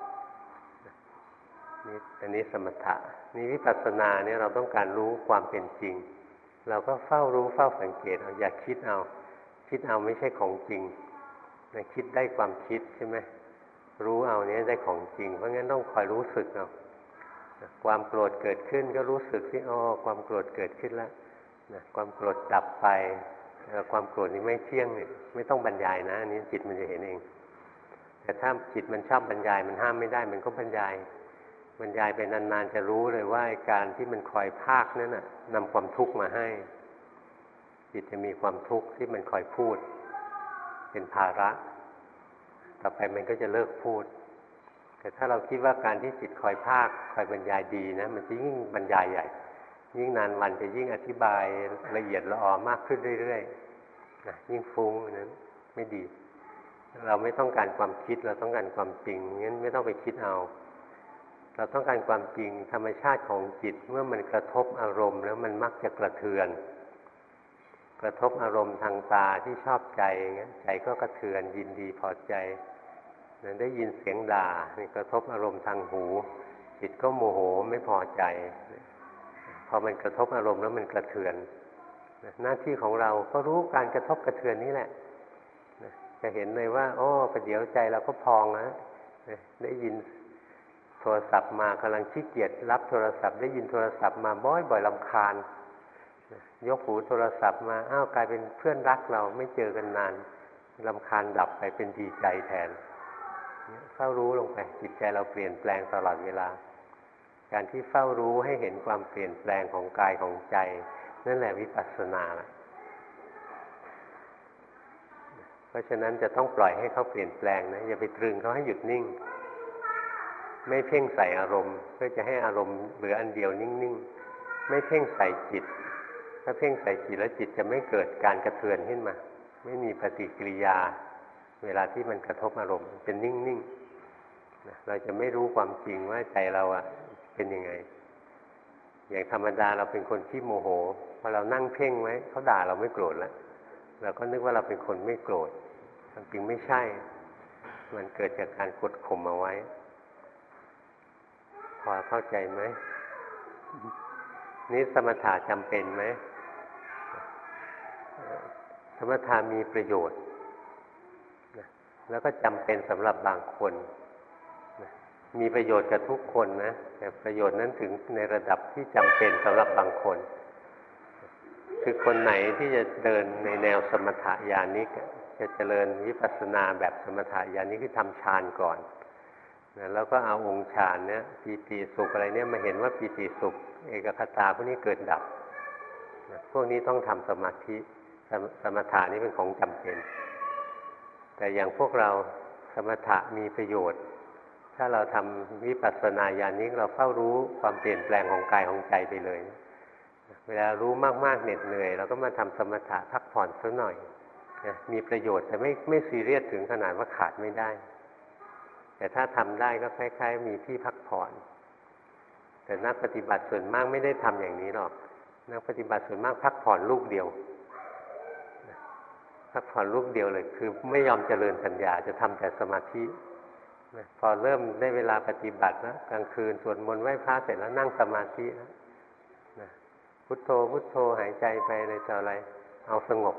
นี่อันนี้สมถะนี่วิปัสสนาเนี่ยเราต้องการรู้ความเป็นจริงเราก็เฝ้ารู้เฝ้าสังเกตเอาอย่าคิดเอาไม่ใช่ของจริงนะคิดได้ความคิดใช่ไหมรู้เอาเนี้ยได้ของจริงเพราะงั้นต้องคอยรู้สึกเอาความโกรธเกิดขึ้นก็รู้สึกที่ความโกรธเกิดขึ้นแล้วนะความโกรธดับไปความโกรธนี้ไม่เที่ยงเนี่ยไม่ต้องบรรยายนะอันนี้จิตมันจะเห็นเองแต่ถ้าจิตมันชอบบรรยายมันห้ามไม่ได้มันก็บรรยายไปนานๆจะรู้เลยว่าการที่มันคอยพากนั้นน่ะนำความทุกข์มาให้จิตจะมีความทุกข์ที่มันคอยพูดเป็นภาระต่อไปมันก็จะเลิกพูดแต่ถ้าเราคิดว่าการที่จิตคอยพากคอยบรรยายดีนะมันจะยิ่งบรรยายใหญ่ยิ่งนานวันจะยิ่งอธิบายละเอียดละออมากขึ้นเรื่อยๆนะยิ่งฟุ้งนั้นไม่ดีเราไม่ต้องการความคิดเราต้องการความจริงงั้นไม่ต้องไปคิดเอาเราต้องการความจริงธรรมชาติของจิตเมื่อมันกระทบอารมณ์แล้วมันมักจะกระเทือนกระทบอารมณ์ทางตาที่ชอบใจงั้นใจก็กระเทือนยินดีพอใจได้ยินเสียงด่านี่กระทบอารมณ์ทางหูจิตก็โมโหไม่พอใจพอมันกระทบอารมณ์แล้วมันกระเทือนหน้าที่ของเราก็รู้การกระทบกระเทือนนี้แหละจะเห็นเลยว่าประเดี๋ยวใจเราก็พองนะได้ยินโทรศัพท์มากำลังขี้เกียจรับโทรศัพท์ได้ยินโทรศัพท์มาบ่อยๆรำคาญยกหูโทรศัพท์มากลายเป็นเพื่อนรักเราไม่เจอกันนานรำคาญดับไปเป็นดีใจแทนเฝ้ารู้ลงไปจิตใจเราเปลี่ยนแปลงตลอดเวลาการที่เฝ้ารู้ให้เห็นความเปลี่ยนแปลงของกายของใจนั่นแหละวิปัสสนาละเพราะฉะนั้นจะต้องปล่อยให้เขาเปลี่ยนแปลงนะอย่าไปตรึงเขาให้หยุดนิ่งไม่เพ่งใส่อารมณ์เพื่อจะให้อารมณ์เหลืออันเดียวนิ่งๆไม่เพ่งใส่จิตถ้าเพ่งใส่จิตแล้วจิตจะไม่เกิดการกระเทือนขึ้นมาไม่มีปฏิกิริยาเวลาที่มันกระทบอารมณ์เป็นนิ่งๆเราจะไม่รู้ความจริงว่าใจเราเป็นยังไงอย่างธรรมดาเราเป็นคนที่โมโหพอเรานั่งเพ่งไว้เขาด่าเราไม่โกรธแล้วเราก็นึกว่าเราเป็นคนไม่โกรธความจริงไม่ใช่มันเกิดจากการกดข่มเอาไว้พอเข้าใจไหมนี่สมถะจำเป็นไหมสมถะมีประโยชน์แล้วก็จำเป็นสำหรับบางคนมีประโยชน์กับทุกคนนะแต่ประโยชน์นั้นถึงในระดับที่จำเป็นสำหรับบางคนคือคนไหนที่จะเดินในแนวสมถะญาณิกจะเจริญวิปัสสนาแบบสมถะญาณิกคือทำฌานก่อนแล้วก็เอาองค์ฌานเนี่ยปีติสุขอะไรเนี่ยมาเห็นว่าปีติสุขเอกคตาพวกนี้เกิดดับพวกนี้ต้องทำสมาธิสมถะนี่เป็นของจำเป็นแต่อย่างพวกเราสมถะมีประโยชน์ถ้าเราทำวิปัสสนาญาณนี้เราเฝ้ารู้ความเปลี่ยนแปลงของกายของใจไปเลยเวลารู้มากๆเหน็ดเหนื่อยเราก็มาทำสมถะพักผ่อนสักหน่อยมีประโยชน์แต่ไม่ซีเรียสถึงขนาดว่าขาดไม่ได้แต่ถ้าทำได้ก็คล้ายๆมีที่พักผ่อนแต่นักปฏิบัติส่วนมากไม่ได้ทำอย่างนี้หรอกนักปฏิบัติส่วนมากพักผ่อนลูกเดียวพักผ่อนลูกเดียวเลยคือไม่ยอมเจริญปัญญาจะทำแต่สมาธิพอเริ่มได้เวลาปฏิบัตินะกลางคืนสวดมนต์ไหว้พระเสร็จแล้วนั่งสมาธินะพุทโธพุทโธหายใจไปอะไรต่ออะไรเอาสงบ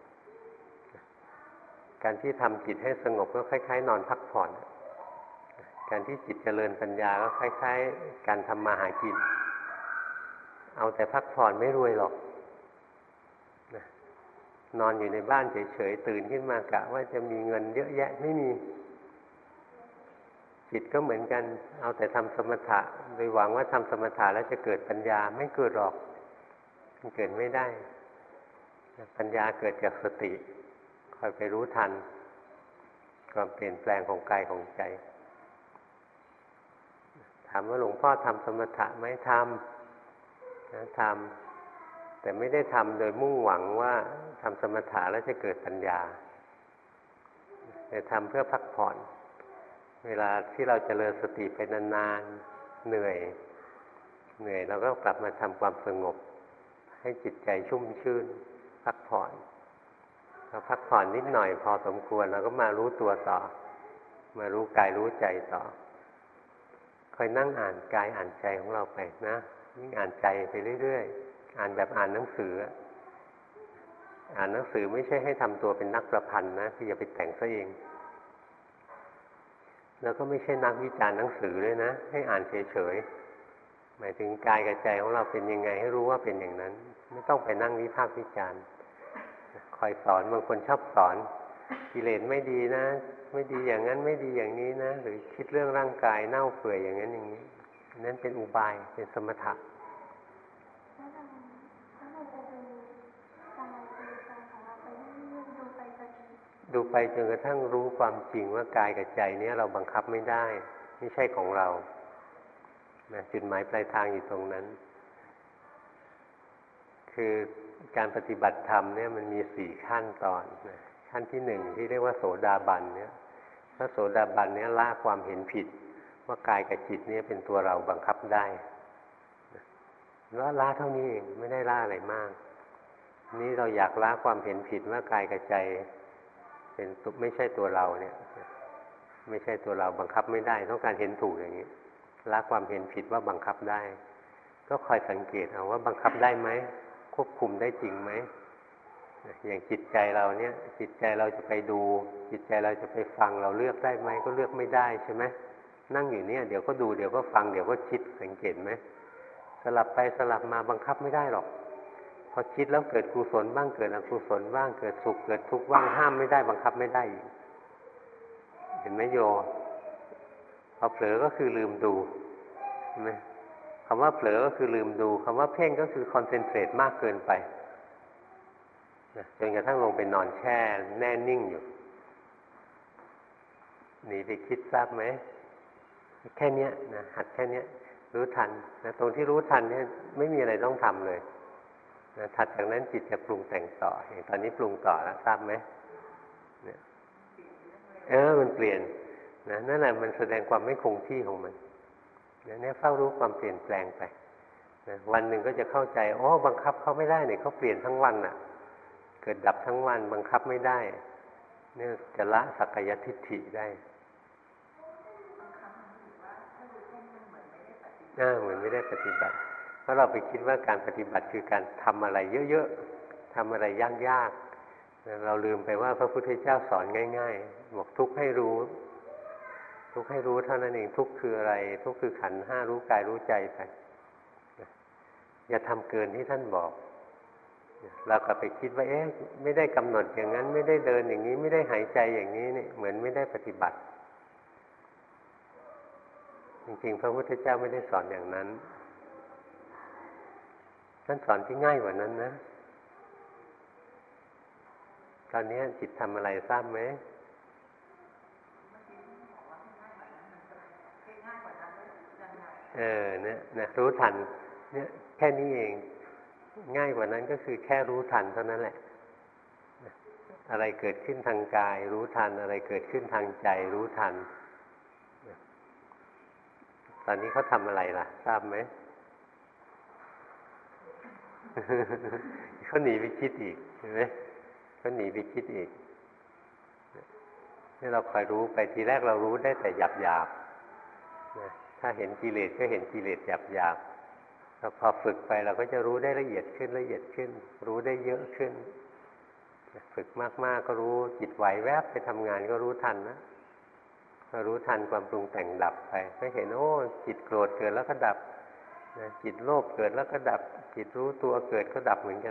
การที่ทำจิตให้สงบก็คล้ายๆนอนพักผ่อนการที่จิตเจริญปัญญาก็คล้ายๆการทำมาหากินเอาแต่พักผ่อนไม่รวยหรอกนอนอยู่ในบ้านเฉยๆตื่นขึ้นมากะว่าจะมีเงินเยอะแยะไม่มีจิตก็เหมือนกันเอาแต่ทำสมถะโดยหวังว่าทำสมถะแล้วจะเกิดปัญญาไม่เกิดหรอกมันเกิดไม่ได้ปัญญาเกิดจากสติคอยไปรู้ทันความเปลี่ยนแปลงของกายของใจถามว่าหลวงพ่อทำสมถะไหมทำนะทำแต่ไม่ได้ทำโดยมุ่งหวังว่าทำสมถะแล้วจะเกิดปัญญาแต่ทำเพื่อพักผ่อนเวลาที่เราเจริญสติไปนานๆเหนื่อยเราก็กลับมาทำความสงบให้จิตใจชุ่มชื่นพักผ่อนเราพักผ่อนนิดหน่อยพอสมควรเราก็มารู้ตัวต่อมารู้กายรู้ใจต่อคอยนั่งอ่านกายอ่านใจของเราไปนะยิ่งอ่านใจไปเรื่อยๆอ่านแบบอ่านหนังสืออ่านหนังสือไม่ใช่ให้ทำตัวเป็นนักประพันธ์นะที่อย่าไปแต่งซะเองแล้วก็ไม่ใช่นักวิจารณ์หนังสือเลยนะให้อ่านเฉยๆหมายถึงกายกับใจของเราเป็นยังไงให้รู้ว่าเป็นอย่างนั้นไม่ต้องไปนั่งวิพากษ์วิจารณ์คอยสอนบางคนชอบสอนกิเลสไม่ดีนะไม่ดีอย่างนั้นไม่ดีอย่างนี้นะหรือคิดเรื่องร่างกายเน่าเปื่อยอย่างนั้นอย่างนี้นั่นเป็นอุบายเป็นสมถะดูไปจนกระทั่งรู้ความจริงว่ากายกับใจนี้เราบังคับไม่ได้ไม่ใช่ของเรานะจุดหมายปลายทางอยู่ตรงนั้นคือการปฏิบัติธรรมเนี่ยมันมี4ขั้นตอนนะขั้นที่1ที่เรียกว่าโสดาบันเนี่ยพระโสดาบันเนี่ยละความเห็นผิดว่ากายกับจิตเนี่ยเป็นตัวเราบังคับได้แล้วละเท่านี้เองไม่ได้ละอะไรมากนี่เราอยากละความเห็นผิดว่ากายกับใจเป็นไม่ใช่ตัวเราเนี่ยไม่ใช่ตัวเราบังคับไม่ได้ต้องการเห็นถูกอย่างนี้ละความเห็นผิดว่าบังคับได้ก็คอยสังเกตเอาว่าบังคับได้ไหมควบคุมได้จริงไหมอย่างจิตใจเราเนี่ยจิตใจเราจะไปดูจิตใจเราจะไปฟังเราเลือกได้ไหมก็เลือกไม่ได้ใช่ไหมนั่งอยู่เนี่ยเดี๋ยวก็ดูเดี๋ยวก็ฟังเดี๋ยวก็คิดสังเกตไหมสลับไปสลับมาบังคับไม่ได้หรอกพอคิดแล้วเกิดกุศลบ้างเกิดอกุศลบ้างเกิดสุขเกิดทุกข์บ้างห้ามไม่ได้บังคับไม่ได้อีกเห็นไหมโยพอเผลอก็คือลืมดูเห็นไหมคำว่าเผลอก็คือลืมดูคำว่าเพ่งก็คือคอนเซนเทรตมากเกินไปจนกระทั่งลงไปนอนแช่แน่นิ่งอยู่หนีไปคิดทราบไหมแค่เนี้ยนะหัดแค่เนี้ยรู้ทันนะตรงที่รู้ทันเนี่ยไม่มีอะไรต้องทำเลยนะถัดจากนั้นจิตจะปรุงแต่งต่ออย่างตอนนี้ปรุงต่อแล้วทราบไหมเนี่ยมันเปลี่ยนนะนั่นแหละมันแสดงความไม่คงที่ของมันเนี่ยเฝ้ารู้ความเปลี่ยนแปลงไปนะวันหนึ่งก็จะเข้าใจบังคับเขาไม่ได้เนี่ยเขาเปลี่ยนทั้งวันน่ะเกิดดับทั้งวันบังคับไม่ได้เนี่ยจะละสักกายทิฏฐิได้เหมือนไม่ได้ปฏิบัติเพราะเราไปคิดว่าการปฏิบัติคือการทำอะไรเยอะๆทำอะไรยากๆเราลืมไปว่าพระพุทธเจ้าสอนง่ายๆบอกทุกข์ให้รู้ทุกข์ให้รู้เท่านั้นเองทุกข์คืออะไรทุกข์คือขันธ์5รู้กายรู้ใจไปอย่าทำเกินที่ท่านบอกเราก็ไปคิดว่าไม่ได้กำหนดอย่างนั้นไม่ได้เดินอย่างนี้ไม่ได้หายใจอย่างนี้นี่เหมือนไม่ได้ปฏิบัติจริงๆพระพุทธเจ้าไม่ได้สอนอย่างนั้นท่านสอนที่ง่ายกว่านั้นนะตอนนี้จิตทำอะไรทราบไหมกว่านั้นยังไงเนี่ยนะรู้ทันเนี่ยแค่นี้เองง่ายกว่านั้นก็คือแค่รู้ทันเท่านั้นแหละอะไรเกิดขึ้นทางกายรู้ทันอะไรเกิดขึ้นทางใจรู้ทันตอนนี้เขาทำอะไรล่ะทราบไหม เขาหนีไปคิดอีกเห็นไหมเขาหนีไปคิดอีกนี่เราคอยรู้ไปทีแรกเรารู้ได้แต่หยาบๆถ้าเห็นกิเลสก็เห็นกิเลสหยาบๆเราพอฝึกไปเราก็จะรู้ได้ละเอียดขึ้นละเอียดขึ้นรู้ได้เยอะขึ้นฝึกมากๆก็รู้จิตไหวแวบไปทำงานก็รู้ทันนะรู้ทันความปรุงแต่งดับไปก็เห็นโอ้จิตโกรธเกิดแล้วก็ดับจิตโลภเกิดแล้วก็ดับจิตรู้ตัวเกิดก็ดับเหมือนกัน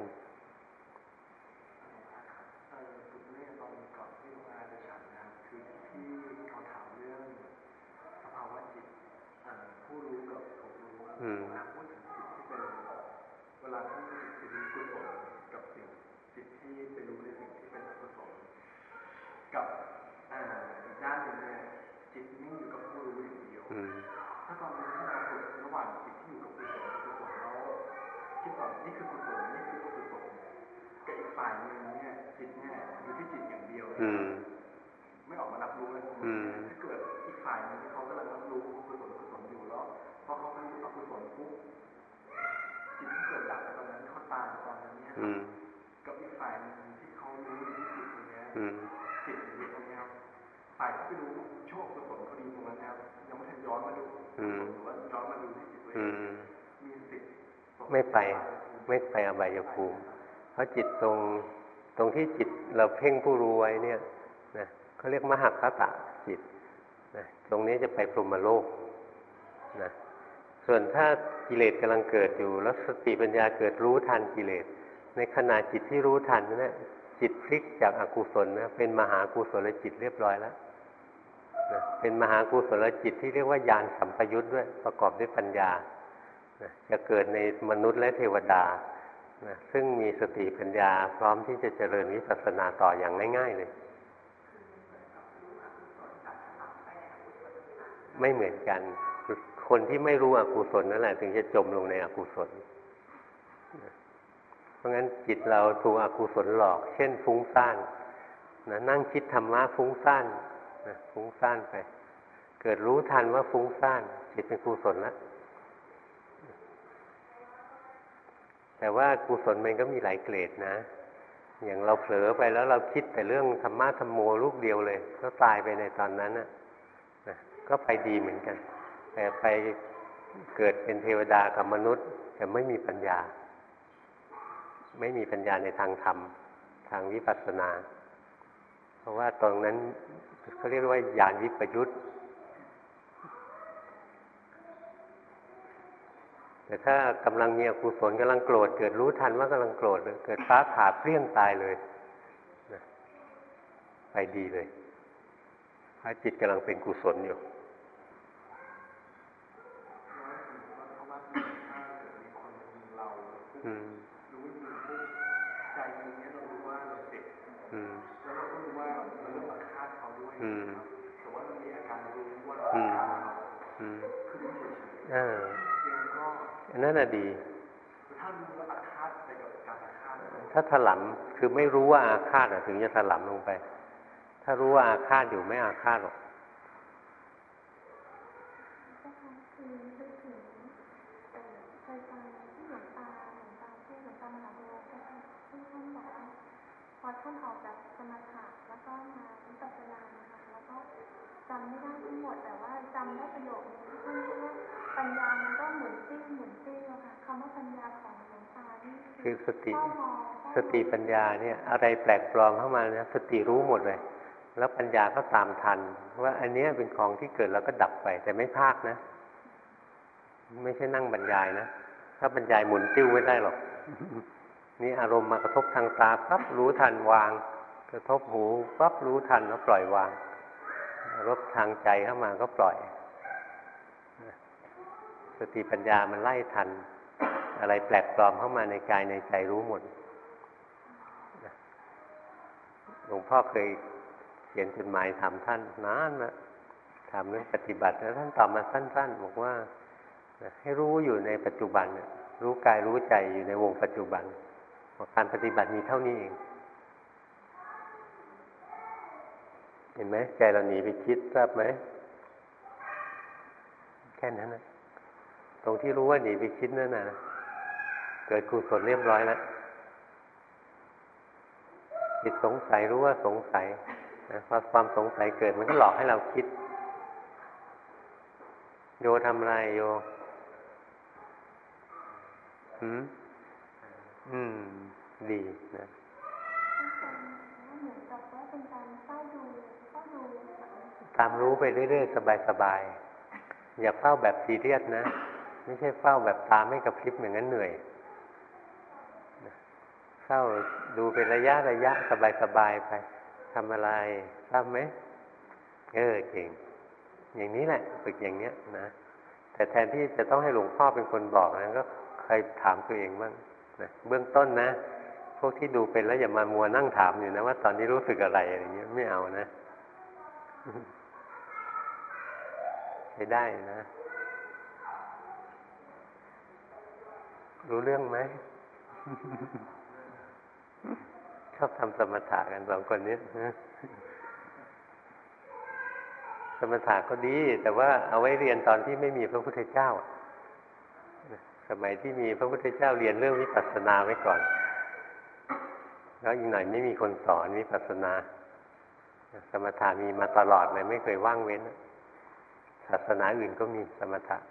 พูดถึงจิตที่เป็นเวลาที่จิตเป็นกุศลกับจิตที่ไปรู้ในสิ่งที่เป็นอกุศลกับอีกด้านหนึ่งเนี่ยจิตนิ่งอยู่กับผู้รู้อย่างเดียวถ้าตอนนี้ที่เราฝึกระหว่างจิตที่อยู่กับกุศลแล้วคิดว่านี่คือกุศลนี่คืออกุศลกับอีกฝ่ายหนึ่งเนี่ยจิตเนี่ยอยู่ที่จิตอย่างเดียวไม่ออกมารับรู้เลยถ้าเกิดอีกฝ่ายหนึ่งที่เขากำลังรับรู้กุศลอยู่แล้วพอเขาไปรู้อกุศลปุ๊บจิตที่เกิดดับตอนนั้นเขาตายตอนนั้นเนี่ยกับอีกฝ่ายนึงที่เขารู้ที่จิตตรงนี้จิตอยู่ตรงนี้ครับฝ่ายที่ไปรู้โชคกุศลเขาดีตรงนั้นแล้วยังไม่ทันย้อนมาดูหรือว่าย้อนมาดูที่จิตตัวเองมีสิทธิ์ไม่ไปอบายภูมิเพราะจิตตรงที่จิตเราเพ่งผู้รู้ไว้เนี่ยนะเขาเรียกมหัคคตะจิตนะตรงนี้จะไปพรหมโลกนะส่วนถ้ากิเลสกำลังเกิดอยู่แล้วสติปัญญาเกิดรู้ทันกิเลสในขณะจิตที่รู้ทันนั่นแหละจิตพลิกจากอกุศลนะเป็นมหากุศลจิตเรียบร้อยแล้วนะเป็นมหากุศลจิตที่เรียกว่าญาณสัมปยุตด้วยประกอบด้วยปัญญานะจะเกิดในมนุษย์และเทวดานะซึ่งมีสติปัญญาพร้อมที่จะเจริญวิปัสสนาต่ออย่างง่ายๆเลยไม่เหมือนกันคนที่ไม่รู้อกุศลนั่นแหละถึงจะจมลงในอกุศลเพราะงั้นจิตเราถูกอกุศลหลอกเช่นฟุ้งซ่านนะนั่งคิดธรรมะฟุ้งซ่านนะฟุ้งซ่านไปเกิดรู้ทันว่าฟุ้งซ่านจิตเป็นกุศลแล้วแต่ว่ากุศลมันก็มีหลายเกรดนะอย่างเราเผลอไปแล้วเราคิดแต่เรื่องธรรมะธรรมโมลูกเดียวเลยก็ตายไปในตอนนั้นนะก็ไปดีเหมือนกันแต่ไปเกิดเป็นเทวดากับมนุษย์แต่ไม่มีปัญญาในทางธรรมทางวิปัสสนาเพราะว่าตรงนั้นเขาเรียกว่าญาณวิปยุตแต่ถ้ากำลังมีอกุศลกำลังโกรธเกิดรู้ทันว่ากำลังโกรธเกิดฟ้าผ่าเปรี้ยงตายเลยไปดีเลยเพราะจิตกำลังเป็นกุศลอยู่ใจตรงนี้เรารู้ว่าเราเจ็บแล้วเราก็รู้ว่าเราเริ่มอาฆาตเขาด้วยแต่ว่าเรามีอาการรู้ว่าเราอาฆาตเขาคือไม่เฉยๆก็อันนั้นน่ะดีถ้ารู้ว่าอาฆาตไปกับการอาฆาตถ้าถลำคือไม่รู้ว่าอาฆาตถึงจะถลำลงไปถ้ารู้ว่าอาฆาตอยู่ไม่อาฆาตหรอกพอท่านออกจากสมถะแล้วก็มาวิปัสสนานะคะแล้วก็จำไม่ได้ทั้งหมดแต่ว่าจำได้ประโยคนึงที่ท่านพูดว่าปัญญามันก็หมุนติ้วค่ะคำว่าปัญญาของหลวงตานี่คือสติปัญญาเนี่ยอะไรแปลกปลอมเข้ามาเนี่ยสติรู้หมดเลยแล้วปัญญาก็ตามทันว่าอันนี้เป็นของที่เกิดแล้วก็ดับไปแต่ไม่พากนะไม่ใช่นั่งบรรยายนะถ้าบรรยายหมุนติ้วไม่ได้หรอกนี่อารมณ์มากระทบทางตาปั๊บรู้ทันวางกระทบหูปั๊บรู้ทันแล้วปล่อยวางรบทางใจเข้ามาก็ปล่อยสติปัญญามันไล่ทันอะไรแปลกปลอมเข้ามาในกายในใจรู้หมดหลวงพ่อเคยเขียนจดหมายถามท่านนานนะถามเรื่องปฏิบัติแล้วท่านตอบมาสั้นๆบอกว่าให้รู้อยู่ในปัจจุบันรู้กายรู้ใจอยู่ในวงปัจจุบันการปฏิบัติมีเท่านี้เองเห็นไหมใจเราหนีไปคิดทราบไหมแค่นั้นนะตรงที่รู้ว่าหนีไปคิดนั่นนะเกิดกุศลเรียบร้อยแล้วจิตสงสัยรู้ว่าสงสัยนะพอความสงสัยเกิดมันก็หลอกให้เราคิดโยทำอะไรโยดีนะตามรู้ไปเรื่อยๆสบายๆอย่าเฝ้าแบบซีเรียสนะไม่ใช่เฝ้าแบบตาไม่กระพริบอย่างนั้นเหนื่อยเฝ้าดูเป็นระยะสบายๆไปทำอะไรทราบไหมเก่งอย่างนี้แหละฝึกอย่างเนี้ยนะแต่แทนที่จะต้องให้หลวงพ่อเป็นคนบอกนะก็เคยถามตัวเองบ้างนะเบื้องต้นนะพวกที่ดูเป็นแล้วอย่ามามัวนั่งถามอยู่นะว่าตอนนี้รู้สึกอะไรอย่างเงี้ยไม่เอานะใช้ได้นะรู้เรื่องไหม ชอบทำสมถะกันสองคนนี้สมถะก็ดีแต่ว่าเอาไว้เรียนตอนที่ไม่มีพระพุทธเจ้าสมัยที่มีพระพุทธเจ้าเรียนเรื่องวิปัสสนาไว้ก่อนแล้วอีกหน่อยไม่มีคนสอนวิปัสสนาสมถะมีมาตลอดเลยไม่เคยว่างเว้นศาสนาอื่นก็มีสมถะ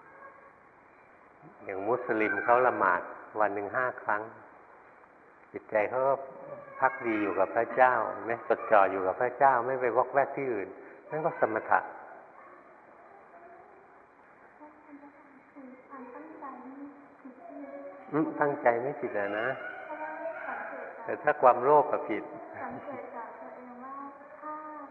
อย่างมุสลิมเขาละหมาดวันหนึ่ง5 ครั้งจิตใจเขาก็พักดีอยู่กับพระเจ้าไม่จดจ่ออยู่กับพระเจ้าไม่ไปวอกแวกที่อื่นนั่นก็สมถะตั้งใจไม่ผิดนะแต่ถ้าความโลภก็ผิดสังเกตจากตัวเองว่าถ้า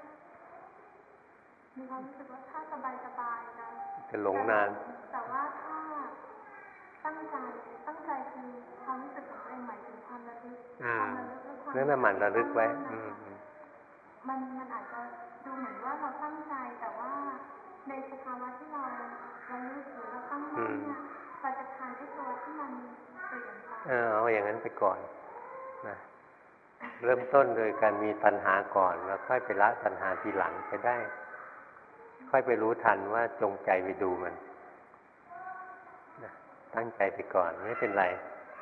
มีความรู้สึกว่าถ้าสบายๆนะจะหลงนานแต่ว่าถ้าตั้งใจคือความรู้สึกของตัวเองหมายถึงความระลึกนั่นน่ะหมั่นระลึกไว้มันอาจจะดูเหมือนว่าเราตั้งใจแต่ว่าในสภาวะที่เราระลึกหรือเราตั้งมั่นเนี่ยเราจะทานไอ้ตัวที่มันเปลี่ยนไปเอาอย่างนั้นไปก่อนนะเริ่มต้นโดยการมีตัณหาก่อนแล้วค่อยไปละตัณหาทีหลังไปได้ค่อยไปรู้ทันว่าจงใจไปดูมันนะตั้งใจไปก่อนไม่เป็นไร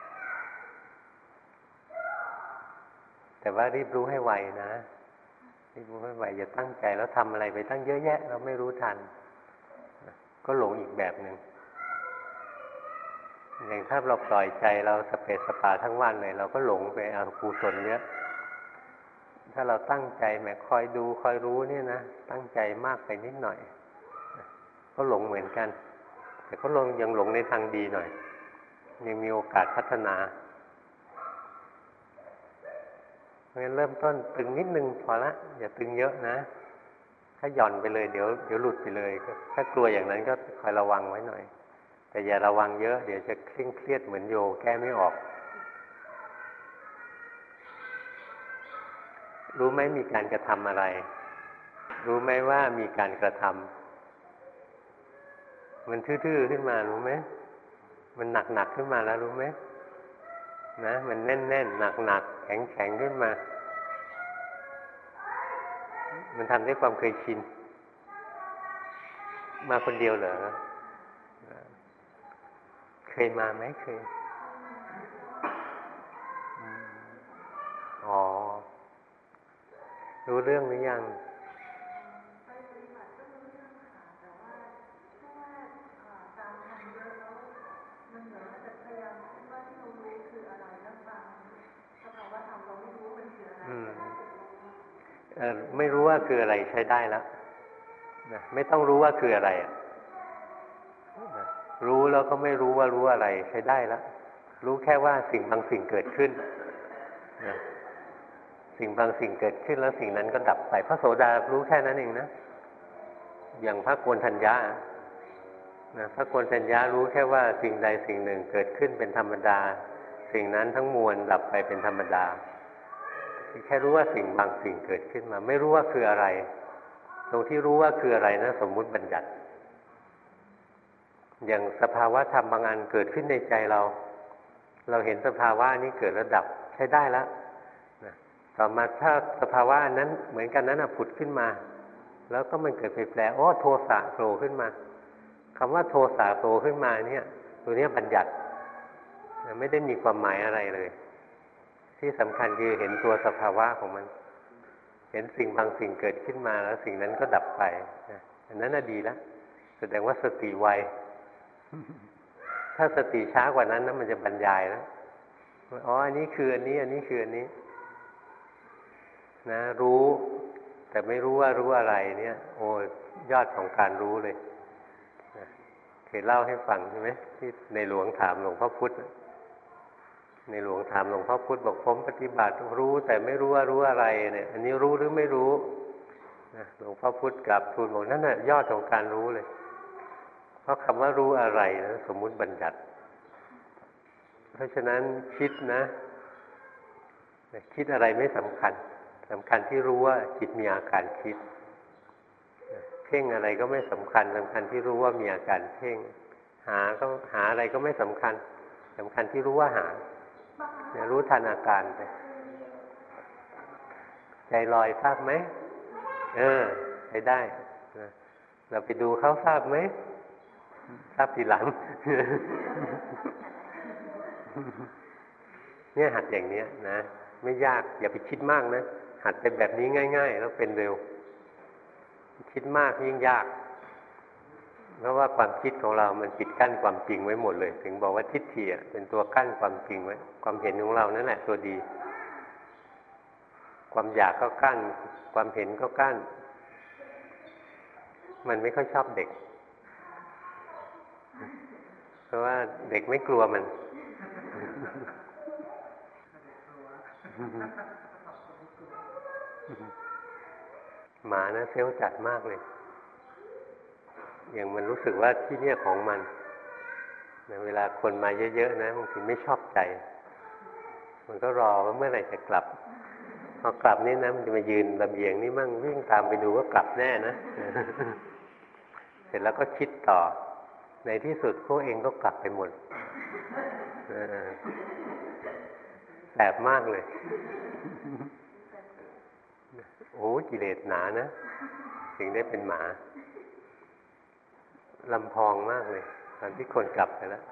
แต่ว่ารีบรู้ให้ไวนะรีบรู้ให้ไวอย่าตั้งใจแล้วทำอะไรไปตั้งเยอะแยะเราไม่รู้ทันก็หลงอีกแบบหนึ่งอย่างถ้าเราปล่อยใจเราสเปสสปาทั้งวันเลยเราก็หลงไปเอากุศลเยอะถ้าเราตั้งใจแม้คอยดูคอยรู้เนี่ยนะตั้งใจมากไปนิดหน่อยก็หลงเหมือนกันแต่ก็ยังหลงในทางดีหน่อยยังมีโอกาสพัฒนาเพราะฉะนั้นเริ่มต้นตึงนิดนึงพอละอย่าตึงเยอะนะถ้าหย่อนไปเลยเดี๋ยวหลุดไปเลยถ้ากลัวอย่างนั้นก็คอยระวังไว้หน่อยแต่อย่าระวังเยอะเดี๋ยวจะเคร่งเครียดเหมือนโยแก้ไม่ออกรู้ไหมมีการกระทำอะไรรู้ไหมว่ามีการกระทำมันทื่อๆขึ้นมารู้ไหมมันหนักขึ้นมาแล้วรู้ไหมนะมันแน่นๆหนักแข็งขึ้นมามันทำด้วยความเคยชินมาคนเดียวเหรอเคยมาไหมเคยอ๋อรู้เรื่องหรือยังไปปฏิบัติก็รู้เรื่องค่ะแต่ว่าแค่ตามทำเยอะแล้วมันเหมือนจะพยายามคิดว่าที่เรารู้คืออะไรแล้วบางสภาวะธรรมเราไม่รู้มันคืออะไรไม่รู้ว่าคืออะไรใช้ได้แล้วนะไม่ต้องรู้ว่าคืออะไรรู้แล้วก็ไม่รู้ว่ารู้อะไรใช้ได้แล้วรู้แค่ว่าสิ่งบางสิ่งเกิดขึ้นนะสิ่งบางสิ่งเกิดขึ้นแล้วสิ่งนั้นก็ดับไปพระโสดารู้แค่นั้นเองนะอย่างพระโกณฑัญญานะพระโกณฑัญญารู้แค่ว่าสิ่งใดสิ่งหนึ่งเกิดขึ้นเป็นธรรมดาสิ่งนั้นทั้งมวลดับไปเป็นธรรมดาแค่รู้ว่าสิ่งบางสิ่งเกิดขึ้นมาไม่รู้ว่าคืออะไรตรงที่รู้ว่าคืออะไรนะสมมุติบัญญัติอย่างสภาวะธรรมบางอันเกิดขึ้นในใจเราเห็นสภาวะนี้เกิดแล้วดับใช้ได้แล้วต่อมาถ้าสภาวะนั้นเหมือนกันนั้นผุดขึ้นมาแล้วก็มันเกิดเปลี่ยนแปลงโทสะโผล่ขึ้นมาคำว่าโทสะโผล่ขึ้นมาเนี่ยตัวนี้บัญญัติไม่ได้มีความหมายอะไรเลยที่สำคัญคือเห็นตัวสภาวะของมันเห็นสิ่งบางสิ่งเกิดขึ้นมาแล้วสิ่งนั้นก็ดับไปอันนั้นน่ะดีแล้วแสดงว่าสติไวถ้าสติช้ากว่านั้นนะมันจะบรรยายแล้วอันนี้คืออันนี้อันนี้คืออันนี้นะรู้แต่ไม่รู้ว่ารู้อะไรเนี่ยโอ้ยอดของการรู้เลยเคยเล่าให้ฟังใช่ไหมที่ในหลวงถามหลวงพ่อพุธในหลวงถามหลวงพ่อพุธบอกผมปฏิบัติรู้แต่ไม่รู้ว่ารู้อะไรเนี่ยอันนี้รู้หรือไม่รู้หลวงพ่อพุธกลับทูลบอกนั่นน่ะยอดของการรู้เลยเพราะคำว่ารู้อะไรนะสมมุติบัญญัติเพราะฉะนั้นคิดนะคิดอะไรไม่สำคัญสำคัญที่รู้ว่าจิตมีอาการคิดเพ่งอะไรก็ไม่สำคัญสำคัญที่รู้ว่ามีอาการเพ่งหาอะไรก็ไม่สำคัญสำคัญที่รู้ว่าหารู้ทันอาการไปใจลอยทราบไหมใช้ได้เราไปดูเขาทราบไหมทราบทีหลัง เนี่ยหัดอย่างเนี้ยนะไม่ยากอย่าไปคิดมากนะหัดเป็นแบบนี้ง่ายๆแล้วเป็นเร็วคิดมากยิ่งยากเพราะว่าความคิดของเรามันปิดกั้นความจริงไว้หมดเลยถึงบอกว่าทิฏฐิเป็นตัวกั้นความจริงไว้ความเห็นของเรานั่นแหละตัวดีความอยากก็กั้นความเห็นก็กั้นมันไม่ค่อยชอบเด็กเพราะว่าเด็กไม่กลัวมันหมานะเซลล์จัดมากเลยอย่างมันรู้สึกว่าที่เนี่ยของมันเวลาคนมาเยอะๆนะบางทีไม่ชอบใจมันก็รอว่าเมื่อไหร่จะกลับพอกลับนี่นะมันจะมายืนลำเอียงนี่มั่งวิ่งตามไปดูว่ากลับแน่นะ เสร็จแล้วก็คิดต่อในที่สุดพวกเองก็กลับไปหมดแสบมากเลยโอ้กิเลสหนานะถึงได้เป็นหมาลำพองมากเลยตอนที่คนกลับไปแล้ว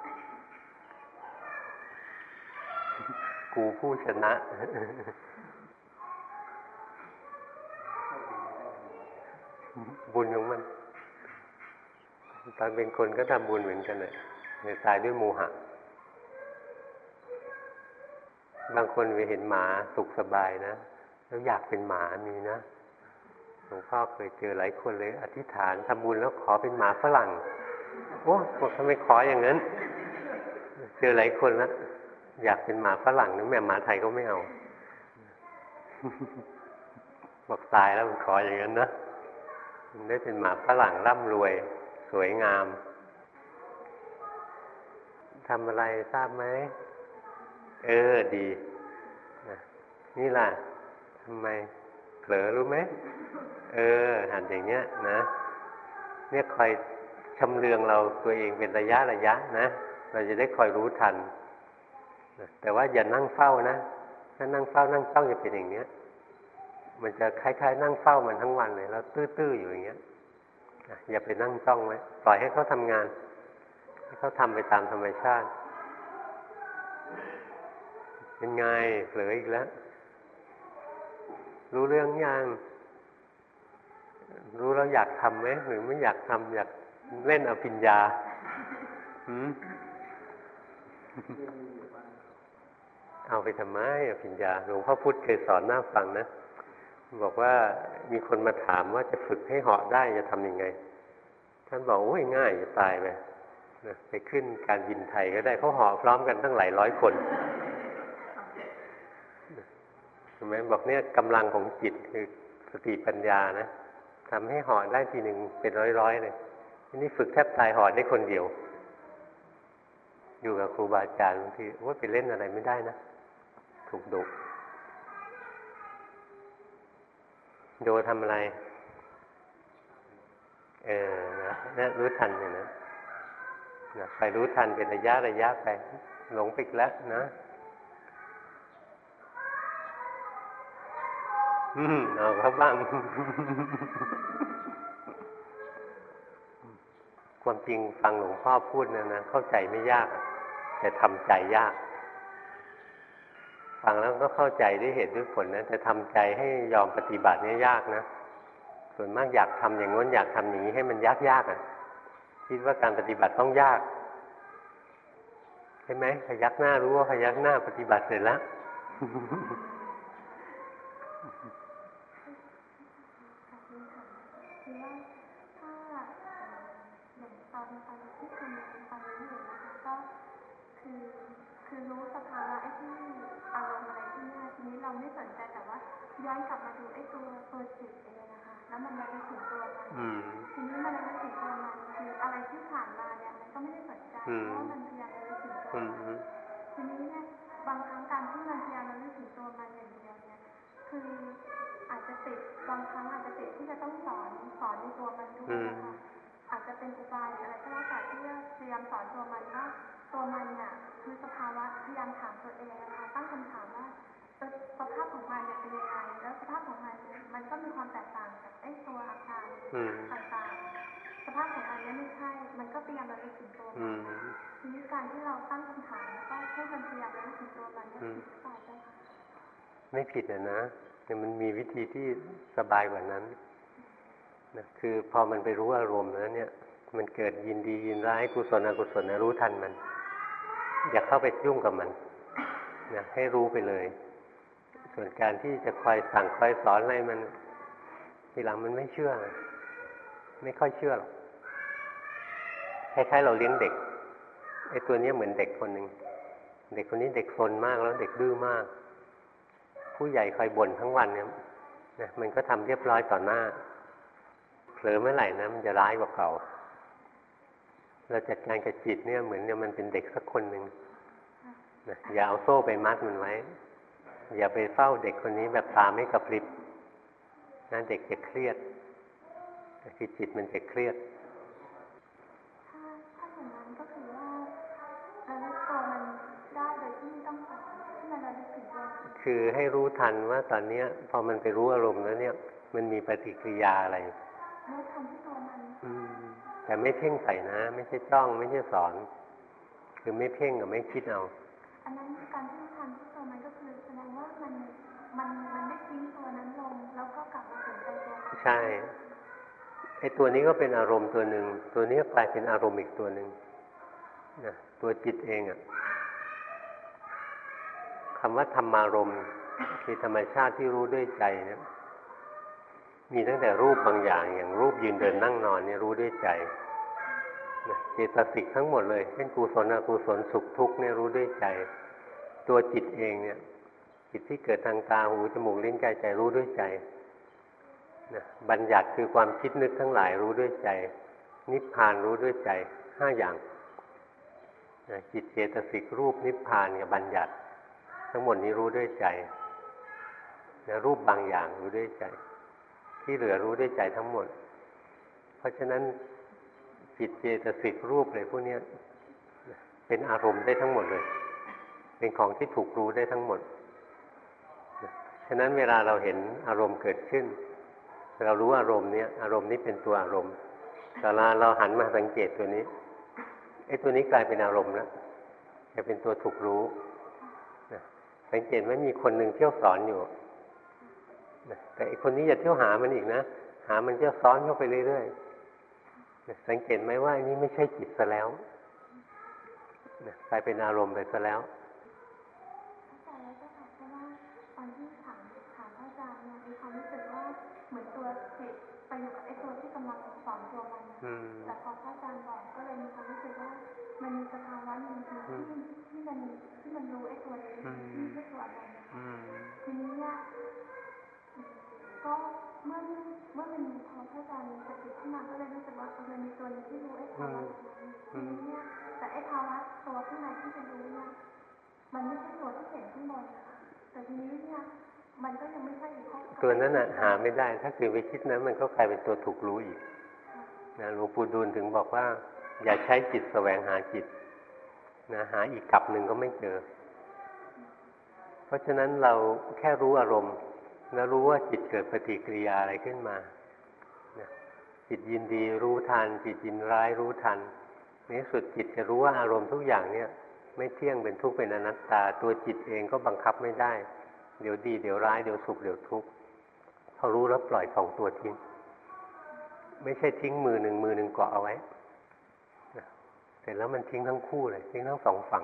กูผู้ชนะบุญของมันตอนเป็นคนก็ทำบุญเหมือนกันเลยแต่ตายด้วยโมหะบางคนไปเห็นหมาสุขสบายนะแล้วอยากเป็นหมามีนะหลวงพ่อเคยเจอหลายคนเลยอธิษฐานทำบุญแล้วขอเป็นหมาฝรั่งโอ้บอกทำไมขออย่างนั้นเจอหลายคนแล้วอยากเป็นหมาฝรั่งนึกแม่หมาไทยก็ไม่เอาบอกตายแล้วมันขออย่างนั้นนะมันได้เป็นหมาฝรั่งร่ำรวยสวยงามทำอะไรทราบไหมดีนี่ล่ะทำไมเผลอรู้ไหมหันอย่างเนี้ยนะเนี่ยคอยชำเลืองเราตัวเองเป็นระยะนะเราจะได้คอยรู้ทันแต่ว่าอย่านั่งเฝ้านะถ้านั่งเฝ้านั่งจ้องจะเป็นอย่างเนี้ยมันจะคล้ายๆนั่งเฝ้ามันทั้งวันเลยแล้วตื้อๆอยู่อย่างเงี้ยอย่าไปนั่งจ้องไว้ปล่อยให้เขาทำงานให้เขาทำไปตามธรรมชาติเป็นไงเผลออีกแล้วรู้เรื่องยังรู้แล้วอยากทำไหมหรือไม่อยากทำอยากเล่นอภิญญาเอาไปทำไมอภิญญาหลวงพ่อพุธเคยสอนน่าฟังนะบอกว่ามีคนมาถามว่าจะฝึกให้เหาะได้จะทำยังไงท่านบอกโอ้ยง่ายจะตายไปขึ้นการบินไทยก็ได้เขาเหาะพร้อมกันตั้งหลายร้อยคนใช่ไหมบอกเนี่ยกำลังของจิตคือสติปัญญานะทำให้เหาะได้ทีหนึ่งเป็นร้อยๆเลยทีนี้ฝึกแทบตายเหาะได้คนเดียวอยู่กับครูบาอาจารย์บางทีว่าไปเล่นอะไรไม่ได้นะถูกดุโยทำอะไรนะรู้ทันเลยนะไปรู้ทันเป็นระยะไปหลงไปแล้วนะเอาครับบ้าง ความจริงฟังหลวงพ่อพูดนะเข้าใจไม่ยากแต่ทำใจยากฟังแล้วก็เข้าใจด้วยเหตุด้วยผลนะแต่ทำใจให้ยอมปฏิบัติเนี่ยยากนะส่วนมากอยากทำอย่างง้นอยากทำอย่างนี้ให้มันยากคิดว่าการปฏิบัติต้องยากใช่ไหมพยักหน้ารู้ว่าพยักหน้าปฏิบัติเสร็จแล้วคือว่าถ้าอย่างตอนที่ทำตอนนี้อยู่นะคะก็คือรู้สภาวะไอ้ที่อารมณ์อะไรที่นี่ทีนี้เราไม่สนใจแต่ว่าย้อนกลับมาดูไอ้ตัวจิตเองนะคะแล้วมันระลึกถึงตัวมันทีนี้มันระลึกถึงตัวมันคืออะไรที่ผ่านมาเนี่ยมันก็ไม่ได้สนใจเพราะมันพยายามระลึกถึงตัวมันทีนี้เนี่ยบางครั้งการที่มันพยายามระลึกถึงตัวมันอย่างเดียวเนี่ยคืออาจจะติดบางครั้งอาจจะติดที่จะต้องสอนในตัวมันด้วยนะคะอาจจะเป็นอุบายอะไรก็แล้วแต่ที่พยายามสอนตัวมันว่าตัวมันเนี่ยคือสภาวะพยายามถามตัวเองนะคะตั้งคำถามว่าสภาพของมันเนี่ยเป็นยังไงแล้วสภาพของมันก็มีความแตกต่างจากไอ้ตัวอาการต่างๆสภาพของมันเนี่ยไม่ใช่มันก็พยายามระลึกถึงตัวมันทีนี้การที่เราตั้งคำถามแล้วก็ให้มันพยายามระลึกถึงตัวมันเนี่ยผิดหรือเปล่าจ๊ะไม่ผิดนะแต่มันมีวิธีที่สบายกว่านั้นนะคือพอมันไปรู้อารมณ์แล้วเนี่ยมันเกิดยินดียินร้ายกุศลอกุศลนะรู้ทันมันอย่าเข้าไปยุ่งกับมันนะให้รู้ไปเลยส่วนการที่จะคอยสั่งคอยสอนอะไรมันทีหลังมันไม่เชื่อไม่ค่อยเชื่อหรอกคล้ายๆเราเลี้ยงเด็กไอ้ตัวนี้เหมือนเด็กคนหนึ่งเด็กคนนี้เด็กซนมากแล้วเด็กดื้อมากผู้ใหญ่คอยบ่นทั้งวันเนี่ยนะมันก็ทำเรียบร้อยต่อหน้าเผลอเมื่อไหร่นะมันจะร้ายกว่าเก่าเราจัดการกับจิตเนี่ยเหมือนมันเป็นเด็กสักคนหนึ่งนะอย่าเอาโซ่ไปมัดมันไว้อย่าไปเฝ้าเด็กคนนี้แบบตาไม่กระพริบนะเด็กจะเครียดคือจิตมันจะเครียดถ้าอย่างนั้นก็คือว่าตัวมันได้โดยที่ไม่ต้องสอนที่มันระลึกถึงตัวคือให้รู้ทันว่าตอนนี้พอมันไปรู้อารมณ์แล้วเนี่ยมันมีปฏิกิริยาอะไรรู้ทันที่ตัวมันแต่ไม่เพ่งใส่นะไม่ใช่จ้องไม่ใช่สอนคือไม่เพ่งกับไม่คิดเอาอันนั้นการที่รู้ทันที่ตัวมันก็คือแสดงว่ามันได้ทิ้งตัวนั้นลงแล้วก็กลับมาสนใจตัวมันใช่ไอ้ตัวนี้ก็เป็นอารมณ์ตัวหนึ่งตัวนี้กลายเป็นอารมณ์อีกตัวหนึ่งนะตัวจิตเองคำว่าธรรมารมณ์คือธรรมชาติที่รู้ด้วยใจเนี่ยมีตั้งแต่รูปบางอย่างอย่างรูปยืนเดินนั่งนอนเนี่ยรู้ด้วยใจเจตสิกทั้งหมดเลยเช่นกุศลอกุศลสุขทุกข์เนี่ยรู้ด้วยใจตัวจิตเองเนี่ยจิตที่เกิดทางตาหูจมูกลิ้นกายใจรู้ด้วยใจบัญญัติคือความคิดนึกทั้งหลายรู้ด้วยใจนิพพานรู้ด้วยใจ5อย่างจิตเจตสิกรูปนิพพานกับบัญญัติทั้งหมดนี้รู้ด้วยใจรูปบางอย่างรู้ด้วยใจที่เหลือรู้ด้วยใจทั้งหมดเพราะฉะนั้นจิตเจตสิกรูปอะไรพวกนี้เป็นอารมณ์ได้ทั้งหมดเลยเป็นของที่ถูกรู้ได้ทั้งหมดฉะนั้นเวลาเราเห็นอารมณ์เกิดขึ้นเรารู้อารมณ์นี้อารมณ์นี้เป็นตัวอารมณ์แต่เราหันมาสังเกตตัวนี้ไอ้ตัวนี้กลายเป็นอารมณ์แล้วจะเป็นตัวถูกรู้สังเกตว่ามีคนหนึ่งเที่ยวสอนอยู่แต่อีกคนนี้อย่าเที่ยวหามันอีกนะหามันเที่ยวซ้อนเข้าไปเรื่อยๆสังเกตไหมว่าอันนี้ไม่ใช่จิตซะแล้วกลายเป็นอารมณ์ไปซะแล้วแต่แล้วก็ค่ะเพราะว่าตอนที่ถามอาจารย์เนี่ยมีความรู้สึกว่าเหมือนตัวจิตไปอยู่กับไอ้ตัวที่กำลังสอนตัวมันแต่พออาจารย์บอกก็เลยมีความรู้สึกว่ามันมีสภาวะหนึ่งที่มันรู้ไอ้ตัวนี้ที่ไม่ตัวอะไรทีนี้เนี่ยก็เมื่อมันพออาจารย์สติขึ้นมาก็เลยรู้สึกว่ามันมีตัวนี้ที่รู้ไอ้ภาวะทีนี้เนี่ยแต่ไอ้ภาวะตัวข้างในที่จะรู้เนี่ยมันไม่ใช่ตัวที่เห็นข้างบนนะคะแต่ทีนี้เนี่ยมันก็ยังไม่ใช่อีกตัวนั้นหาไม่ได้ถ้าคือไปคิดนั้นมันก็กลายเป็นตัวถูกรู้อีกนะหลวงปู่ดูลย์ถึงบอกว่า อย่าใช้จิตแสวงหาจิตนะหาอีกกลับหนึ่งก็ไม่เจอ เพราะฉะนั้นเราแค่รู้อารมณ์แล้วรู้ว่าจิตเกิดปฏิกิริยาอะไรขึ้นมานะจิตยินดีรู้ทันจิตยินร้ายรู้ทันในที่สุดจิตจะรู้ว่าอารมณ์ทุกอย่างเนี่ยไม่เที่ยงเป็นทุกข์เป็นอนัตตาตัวจิตเองก็บังคับไม่ได้เดี๋ยวดีเดี๋ยวร้ายเดี๋ยวสุขเดี๋ยวทุกข์พอรู้แล้วปล่อย2ตัวทิ้งไม่ใช่ทิ้งมือหนึ่งเกาะเอาไว้เสร็จแล้วมันทิ้งทั้งคู่เลยทิ้งทั้ง2ฝั่ง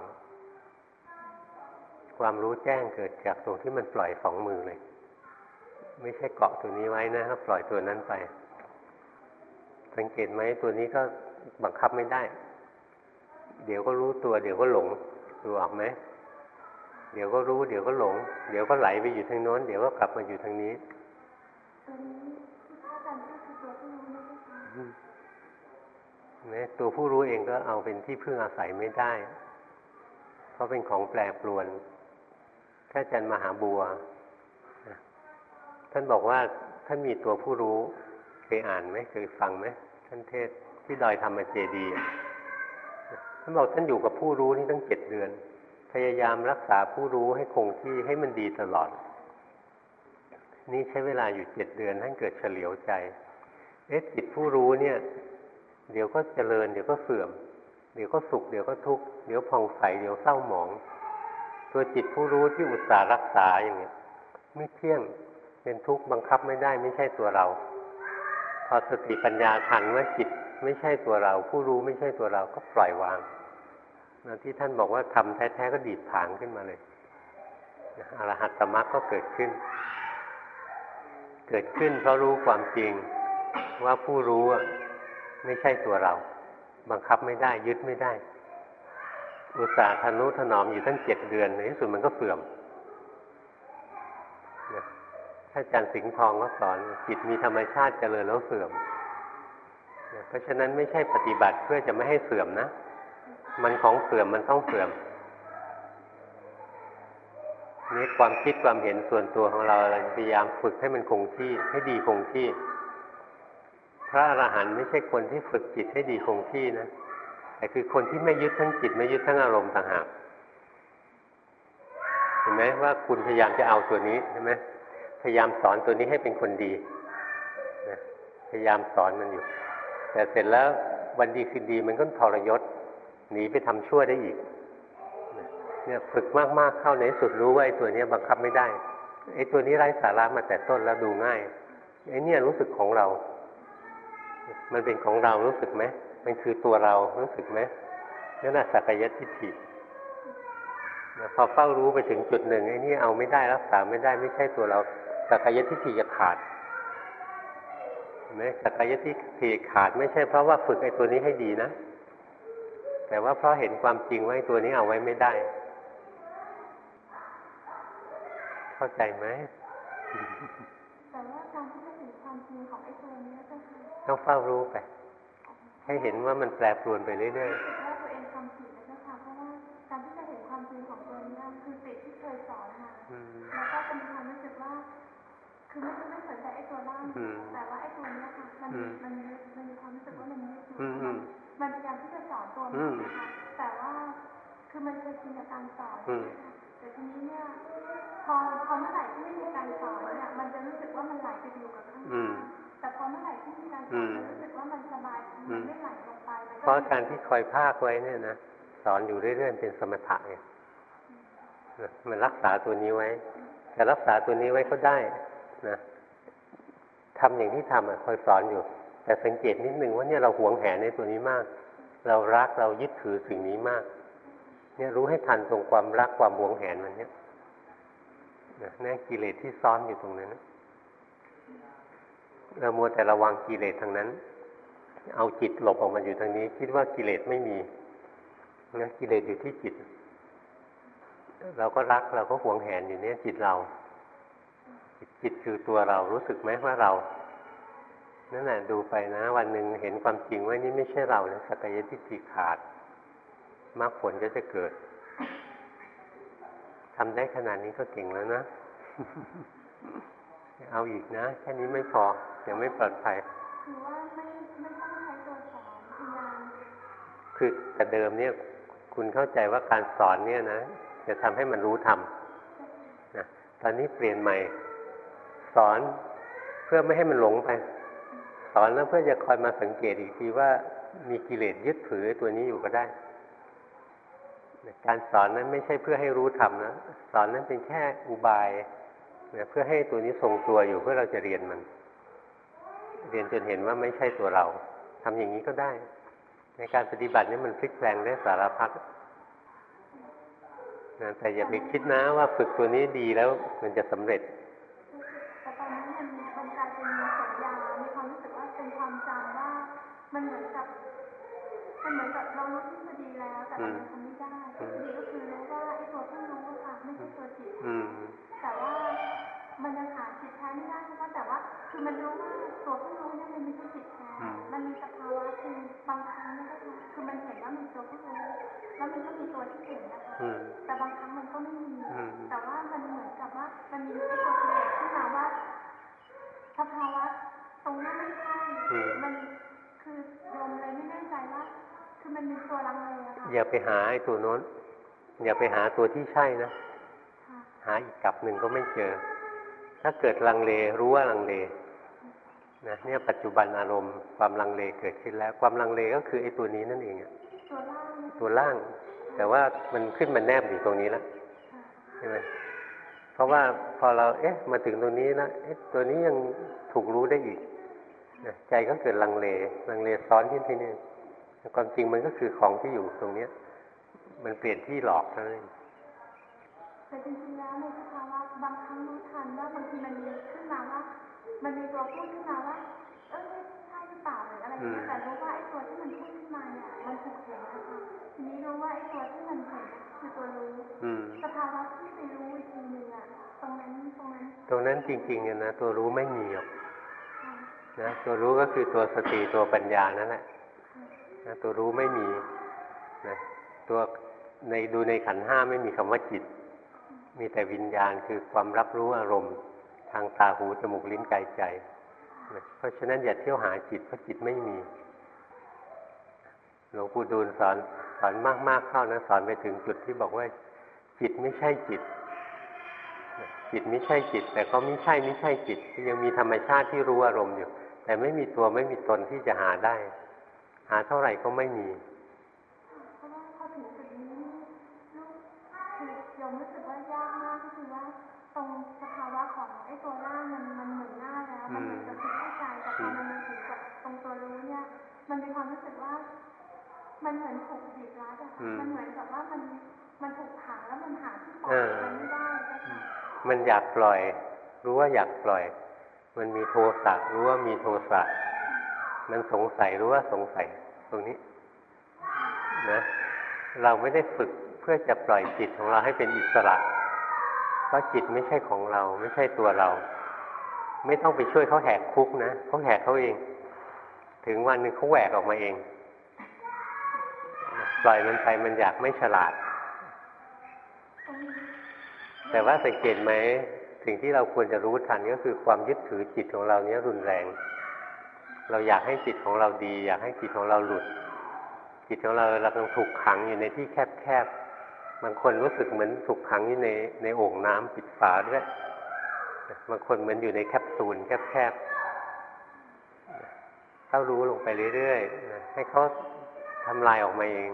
ความรู้แจ้งเกิดจากตรงที่มันปล่อย2มือเลยไม่ใช่เกาะตัวนี้ไว้นะแล้วปล่อยตัวนั้นไปสังเกตไหมตัวนี้ก็บังคับไม่ได้เดี๋ยวก็รู้ตัวเดี๋ยวก็หลงดูออกไหมเดี๋ยวก็รู้เดี๋ยวก็หลงเดี๋ยวก็ไหลไปอยู่ทางโน้นเดี๋ยวก็กลับมาอยู่ทางนี้ตัวนี้ที่พระอาจารย์พูดคือตัวผู้รู้ไม่ใช่ไหมเนี่ยตัวผู้รู้เองก็เอาเป็นที่พึ่งอาศัยไม่ได้เพราะเป็นของแปรปรวนท่านอาจารย์มหาบัวท่านบอกว่าท่านมีตัวผู้รู้เคยอ่านไหมเคยฟังไหมท่านเทศที่ดอยธรรมเจดีย์ท่านบอกท่านอยู่กับผู้รู้นี่ตั้ง7 เดือนพยายามรักษาผู้รู้ให้คงที่ให้มันดีตลอดนี่ใช้เวลาอยู่7 เดือนท่านเกิดเฉลียวใจจิตผู้รู้เนี่ยเดี๋ยวก็เจริญเดี๋ยวก็เสื่อมเดี๋ยวก็สุขเดี๋ยวก็ทุกข์เดี๋ยวผ่องใสเดี๋ยวเศร้าหมองตัวจิตผู้รู้ที่อุตส่าห์รักษาอย่างเงี้ยไม่เที่ยงเป็นทุกข์บังคับไม่ได้ไม่ใช่ตัวเราพอสติปัญญาทันว่าจิตไม่ใช่ตัวเราผู้รู้ไม่ใช่ตัวเราก็ปล่อยวางที่ท่านบอกว่าทำแท้ๆก็ดีดผางขึ้นมาเลยอรหัตตมรรคก็เกิดขึ้นเพราะรู้ความจริงว่าผู้รู้ไม่ใช่ตัวเราบังคับไม่ได้ยึดไม่ได้อุตส่าห์ทนุถนอมอยู่ตั้ง7 เดือนในที่สุดมันก็เสื่อมท่านอาจารย์สิงห์ทองก็สอนจิตมีธรรมชาติเจริญแล้วเสื่อมเพราะฉะนั้นไม่ใช่ปฏิบัติเพื่อจะไม่ให้เสื่อมนะมันของเสื่อมมันต้องเสื่อมนี่ความคิดความเห็นส่วนตัวของเราพยายามฝึกให้มันคงที่ให้ดีคงที่พระอรหันต์ไม่ใช่คนที่ฝึกจิตให้ดีคงที่นะแต่คือคนที่ไม่ยึดทั้งจิตไม่ยึดทั้งอารมณ์ต่างหากเห็นไหมว่าคุณพยายามจะเอาตัวนี้ใช่ไหมพยายามสอนตัวนี้ให้เป็นคนดีพยายามสอนมันอยู่แต่เสร็จแล้ววันดีคืนดีมันก็ทรยศหนีไปทำชั่วได้อีกเนี่ยฝึกมากๆเข้าในสุดรู้ว่าไอ้ตัวนี้บังคับไม่ได้ไอ้ตัวนี้ไร้สาระมาแต่ต้นแล้วดูง่ายไอ้เนี่ยรู้สึกของเรามันเป็นของเรารู้สึกไหมมันคือตัวเรารู้สึกไหมนั่นน่ะสักกายทิฏฐิพอเฝ้ารู้ไปถึงจุดหนึ่งไอ้นี่เอาไม่ได้รักษาไม่ได้ไม่ใช่ตัวเราสักกายทิฏฐิจะขาดเห็นไหมสักกายทิฏฐิขาดไม่ใช่เพราะว่าฝึกไอ้ตัวนี้ให้ดีนะแต่ว่าเพราะเห็นความจริงว่าไอ้ตัวนี้เอาไว้ไม่ได้เข้าใจไหมแต่ว่าการที่จะเห็นความจริงของไอ้ตัวนี้ต้องเฝ้ารู้ไปให้เห็นว่ามันแปรปรวนไปเรื่อยๆว่าตัวเองทำผิดแล้วนะคะเพราะว่าการที่จะเห็นความจริงของตัวนี้คือสิ่งที่เคยสอนมาแล้วก็เป็นความรู้สึกว่าคือไม่สนใจไอ้ตัวร่างแต่ว่าไอ้ตัวนี้ค่ะมันมีความรู้สึกว่ามันยึดอยู่มันพยายามที่จะสอนตัวมันนะคะแต่ว่าคือมันเคยชินกับการสอนแต่ทีนี้เนี่ยพอเมื่อไหร่ที่ไม่มีการสอนเนี่ยมันจะรู้สึกว่ามันไหลไปอยู่กับข้างในแต่พอเมื่อไหร่ที่มีการสอนมันรู้สึกว่ามันสบายมันไม่ไหลลงไปเพราะการที่คอยภาคไว้เนี่ยนะสอนอยู่เรื่อยๆเป็นสมถะไงมันรักษาตัวนี้ไว้แต่รักษาตัวนี้ไว้ก็ได้นะทำอย่างที่ทำคอยสอนอยู่แต่สังเกตนิดนึงว่าเนี่ยเราหวงแหนในตัวนี้มากเรารักเรายึดถือสิ่งนี้มากเนี่ยรู้ให้ทันตรงความรักความหวงแหนมันเนี่ยนี่กิเลสที่ซ้อนอยู่ตรงนั้นนะเรามัวแต่ระวังกิเลสทางนั้นเอาจิตหลบออกมาอยู่ทางนี้คิดว่ากิเลสไม่มีนะกิเลสอยู่ที่จิตเราก็รักเราก็หวงแหนอยู่เนี่ยจิตเราจิตคือตัวเรารู้สึกไหมว่าเรานั่นแหละดูไปนะวันหนึ่งเห็นความจริงว่านี่ไม่ใช่เรานะสักกายทิฏฐิขาดมรรคผลก็จะเกิดทำได้ขนาดนี้ก็เก่งแล้วนะ เอาอีกนะแค่นี้ไม่พอยังไม่ปลอดภัยคือว่าไม่ต้องใช้ตัวคือแต่เดิมเนี่ยคุณเข้าใจว่าการสอนเนี่ยนะจะทำให้มันรู้ธรรมนะตอนนี้เปลี่ยนใหม่สอนเพื่อไม่ให้มันหลงไปสอนแล้วเพื่อจะคอยมาสังเกตอีกทีว่ามีกิเลสยึดถือตัวนี้อยู่ก็ได้การสอนนั้นไม่ใช่เพื่อให้รู้ธรรมนะสอนนั้นเป็นแค่อุบายเพื่อให้ตัวนี้ทรงตัวอยู่เพื่อเราจะเรียนมันเรียนจนเห็นว่าไม่ใช่ตัวเราทำอย่างนี้ก็ได้ในการปฏิบัตินี้มันพลิกแปลงได้สารพัดนะแต่อย่าไปคิดนะว่าฝึกตัวนี้ดีแล้วมันจะสำเร็จแต่ตอนนั้นมันกลายเป็นสัญญามีความรู้สึกว่าเป็นความจำว่ามันเหมือนกับเรารู้ทฤษฎีแล้วแต่เราทำไม่ได้ทฤษฎีก็คือรู้ว่าไอ้ตัวที่รู้ค่ะไม่ใช่ตัวจิตแต่ว่ามันยังหาจิตแท้ไม่ได้เพราะแต่ว่าคือมันรู้ว่าตัวที่รู้เนี่ยมันไม่ใช่จิตแท้มันมีสภาวะคือบางครั้งเนี่ยก็คือมันเห็นว่ามีตัวที่รู้แล้วมันก็มีตัวที่เห็นนะคะแต่บางครั้งมันก็ไม่มีแต่ว่ามันเหมือนกับว่ามันมีไอ้ตัวกิเลสที่มาว่าสภาวะตรงนั้นไม่ใช่มันคือโยมเลยไม่แน่ใจว่าคือมันมีตัวลังเลอะค่ะอย่าไปหาไอ้ตัวโน้นอย่าไปหาตัวที่ใช่นะหาอีกกลับหนึ่งก็ไม่เจอถ้าเกิดลังเลรู้ว่าลังเลนะเนี่ยปัจจุบันอารมณ์ความลังเลเกิดขึ้นแล้วความลังเลก็คือไอ้ตัวนี้นั่นเองอะตัวล่างแต่ว่ามันขึ้นมาแนบอยู่ตรงนี้แล้วใช่ไหมเพราะว่าพอเรามาถึงตรงนี้นะตัวนี้ยังถูกรู้ได้อีกใจก็เกิดลังเลซ้อนขึ้นทีนึงความจริงมันก็คือของที่อยู่ตรงนี้มันเปลี่ยนที่หลอกเท่านั้นแต่จริงๆแล้วในสภาวะบางครั้งรู้ทันว่าบางทีมันมีขึ้นมาว่ามันมีตัวพูดขึ้นมาว่าใช่หรือเปล่าหรืออะไรอย่างเงี้ยแต่รู้ว่าไอ้ตัวที่มันพูดขึ้นมาเนี่ยมันถูกเห็นนะคะทีนี้รู้ว่าไอ้ตัวที่มันเห็นคือตัวรู้สภาวะที่ไปรู้อีกทีนึงอ่ะตรงนั้นจริงๆเนี่ยนะตัวรู้ไม่มีหรอกนะตัวรู้ก็คือตัวสติตัวปัญญานั่นแหละนะตัวรู้ไม่มีนะตัวดูในขันธ์ห้าไม่มีคำว่าจิตมีแต่วิญญาณคือความรับรู้อารมณ์ทางตาหูจมูกลิ้นกายใจเพราะฉะนั้นอย่าเที่ยวหาจิตเพราะจิตไม่มีหลวงปู่ดูลสอนมากๆเข้านะสอนไปถึงจุดที่บอกว่าจิตไม่ใช่จิตจิตไม่ใช่จิตแต่ก็ไม่ใช่จิตยังมีธรรมชาติที่รู้อารมณ์อยู่แต่ไม่มีตัวไม่มีตนที่จะหาได้หาเท่าไหร่ก็ไม่มีเพราะว่าพอถึงจุดนี้ลูกคือโยมรู้สึกว่ายากมากก็คือว่าตรงสภาวะของไอ้ตัวร่างมันเหมือนหน้าแล้วมันเหมือนจะคิดเข้าใจแต่พอมันมาถึงกับตรงตัวรู้เนี่ยมันมีความรู้สึกว่ามันเหมือนถูกบีบรัดอะมันเหมือนกับว่ามันถูกขังแล้วมันหาที่ปล่อยมันไม่ได้มันอยากปล่อยรู้ว่าอยากปล่อยมันมีโทสะรู้ว่ามีโทสะมันสงสัยรู้ว่าสงสัยตรงนี้นะเราไม่ได้ฝึกเพื่อจะปล่อยจิตของเราให้เป็นอิสระเพราะจิตไม่ใช่ของเราไม่ใช่ตัวเราไม่ต้องไปช่วยเขาแหกคุกนะเขาแหกเขาเองถึงวันหนึ่งเขาแหวกออกมาเองปล่อยมันไปมันอยากไม่ฉลาดแต่ว่าสังเกตไหมสิ่งที่เราควรจะรู้ทันก็คือความยึดถือจิตของเราเนี้ยรุนแรงเราอยากให้จิตของเราดีอยากให้จิตของเราหลุดจิตของเรากำลังถูกขังอยู่ในที่แคบๆบางคนรู้สึกเหมือนถูกขังอยู่ในโอ่งน้ำปิดฝาด้วยบางคนเหมือนอยู่ในแคปซูลแคบๆเข้ารู้ลงไปเรื่อยๆให้เขาทำลายออกมาเอง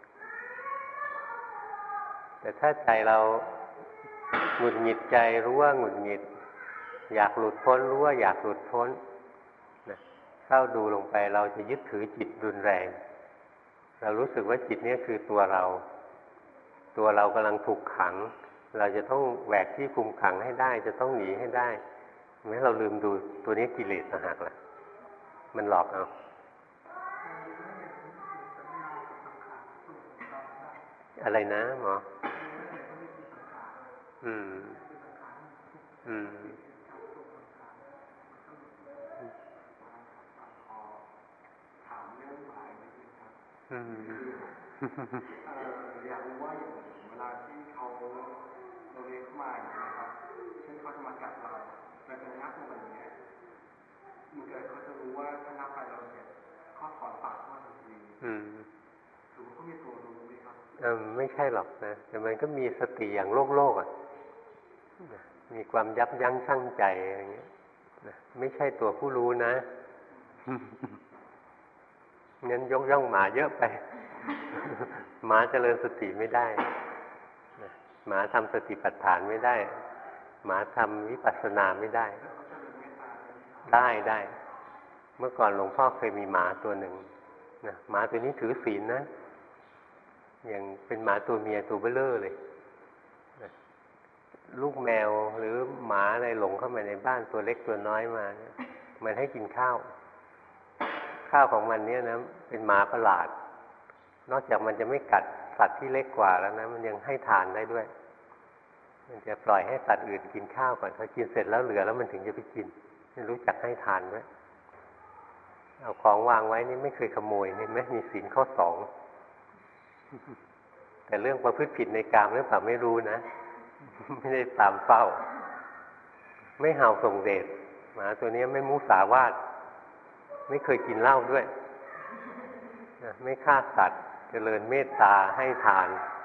แต่ถ้าใจเราหงุดหงิดใจรู้ว่าหงุดหงิดอยากหลุดพ้นรู้ว่าอยากหลุดพ้นเข้าดูลงไปเราจะยึดถือจิตรุนแรงเรารู้สึกว่าจิตนี้คือตัวเรากำลังถูกขังเราจะต้องแหวกที่คุมขังให้ได้จะต้องหนีให้ได้ไม่เราลืมดูตัวนี้กิเลสต่างหากล่ะมันหลอกเอาอะไรนะหมออยากรู้ว่าอย่างเวลาที่เราเลี้ยงเข้ามาอย่างนี้นะครับเช่นเขาจะมากัดเราเราจะงับมันอย่างเงี้ยเหมือนกับเขาจะรู้ว่าถ้างับไปเราเนี่ยเขาถอนปากเข้าทันทีถูกไม่ใช่หรอกนะแต่มันก็มีสติอย่างโลกอ่ะมีความยับยั้งชั่งใจอะไรเงี้ยนะไม่ใช่ตัวผู้รู้นะ งั้นยกย่องหมาเยอะไป หมาเจริญสติไม่ได้หมาทำสติปัฏฐานไม่ได้หมาทำวิปัสสนาไม่ได้ได้เมื่อก่อนหลวงพ่อเคยมีหมาตัวหนึ่งนะหมาตัวนี้ถือศีลนะอย่างเป็นหมาตัวเมียตัวเบ้อเร่อเลยนะลูกแมวหรือหมาอะไรหลงเข้ามาในบ้านตัวเล็กตัวน้อยมานะมันให้กินข้าวของมันเนี่ยนะเป็นหมาประหลาดนอกจากมันจะไม่กัดสัตว์ที่เล็กกว่าแล้วนะมันยังให้ทานได้ด้วยมันจะปล่อยให้สัตว์อื่นกินข้าวก่อนเขากินเสร็จแล้วเหลือแล้วมันถึงจะไปกินไม่รู้จักให้ทานด้วยเอาของวางไว้นี่ไม่เคยขโมยนี่ไม่มีศีลข้อ 2แต่เรื่องประพฤติผิดในกามหรือเปล่าไม่รู้นะ ไม่ได้ตามเฝ้าไม่เห่าส่งเดชหมาตัวนี้ไม่มุสาวาทไม่เคยกินเหล้าด้วยไม่ฆ่าสัตว์เจริญเมตตาให้ทาน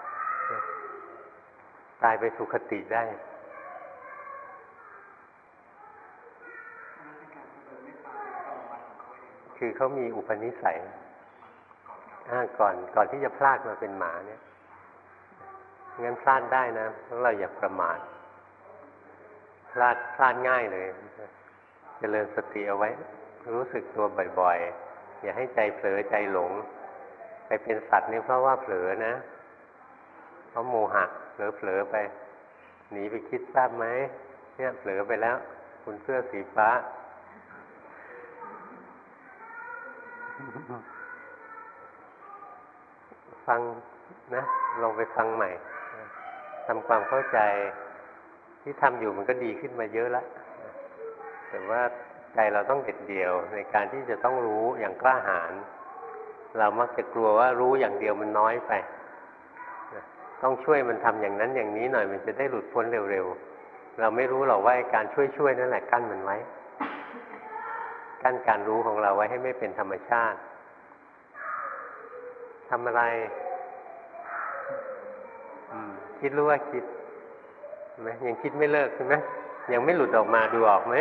ตายไปสุคติได้คือเขามีอุปนิสัยก่อนที่จะพลาดมาเป็นหมาเนี่ยงั้นพลาดได้นะเพราะเราอย่าประมาทพลาดง่ายเลยเจริญสติเอาไว้รู้สึกตัวบ่อยๆอย่าให้ใจเผลอใจหลงไปเป็นสัตว์นี่เพราะว่าเผลอนะเพราะโมหะเผลอไปหนีไปคิดทราบไหมเนี่ยเผลอไปแล้วคุณเสื้อสีฟ้าฟังนะลองไปฟังใหม่ทำความเข้าใจที่ทำอยู่มันก็ดีขึ้นมาเยอะแล้วแต่ว่าใจเราต้องเด็ดเดี่ยวในการที่จะต้องรู้อย่างกล้าหาญเรามักจะกลัวว่ารู้อย่างเดียวมันน้อยไปต้องช่วยมันทำอย่างนั้นอย่างนี้หน่อยมันจะได้หลุดพ้นเร็วๆเราไม่รู้หรอกว่าการช่วยนั่นแหละกั้นมันไว้กั้นการรู้ของเราไว้ให้ไม่เป็นธรรมชาติทำอะไรคิดรู้ว่าคิดไหมยังคิดไม่เลิกใช่ไหมยังไม่หลุดออกมาดูออกไหม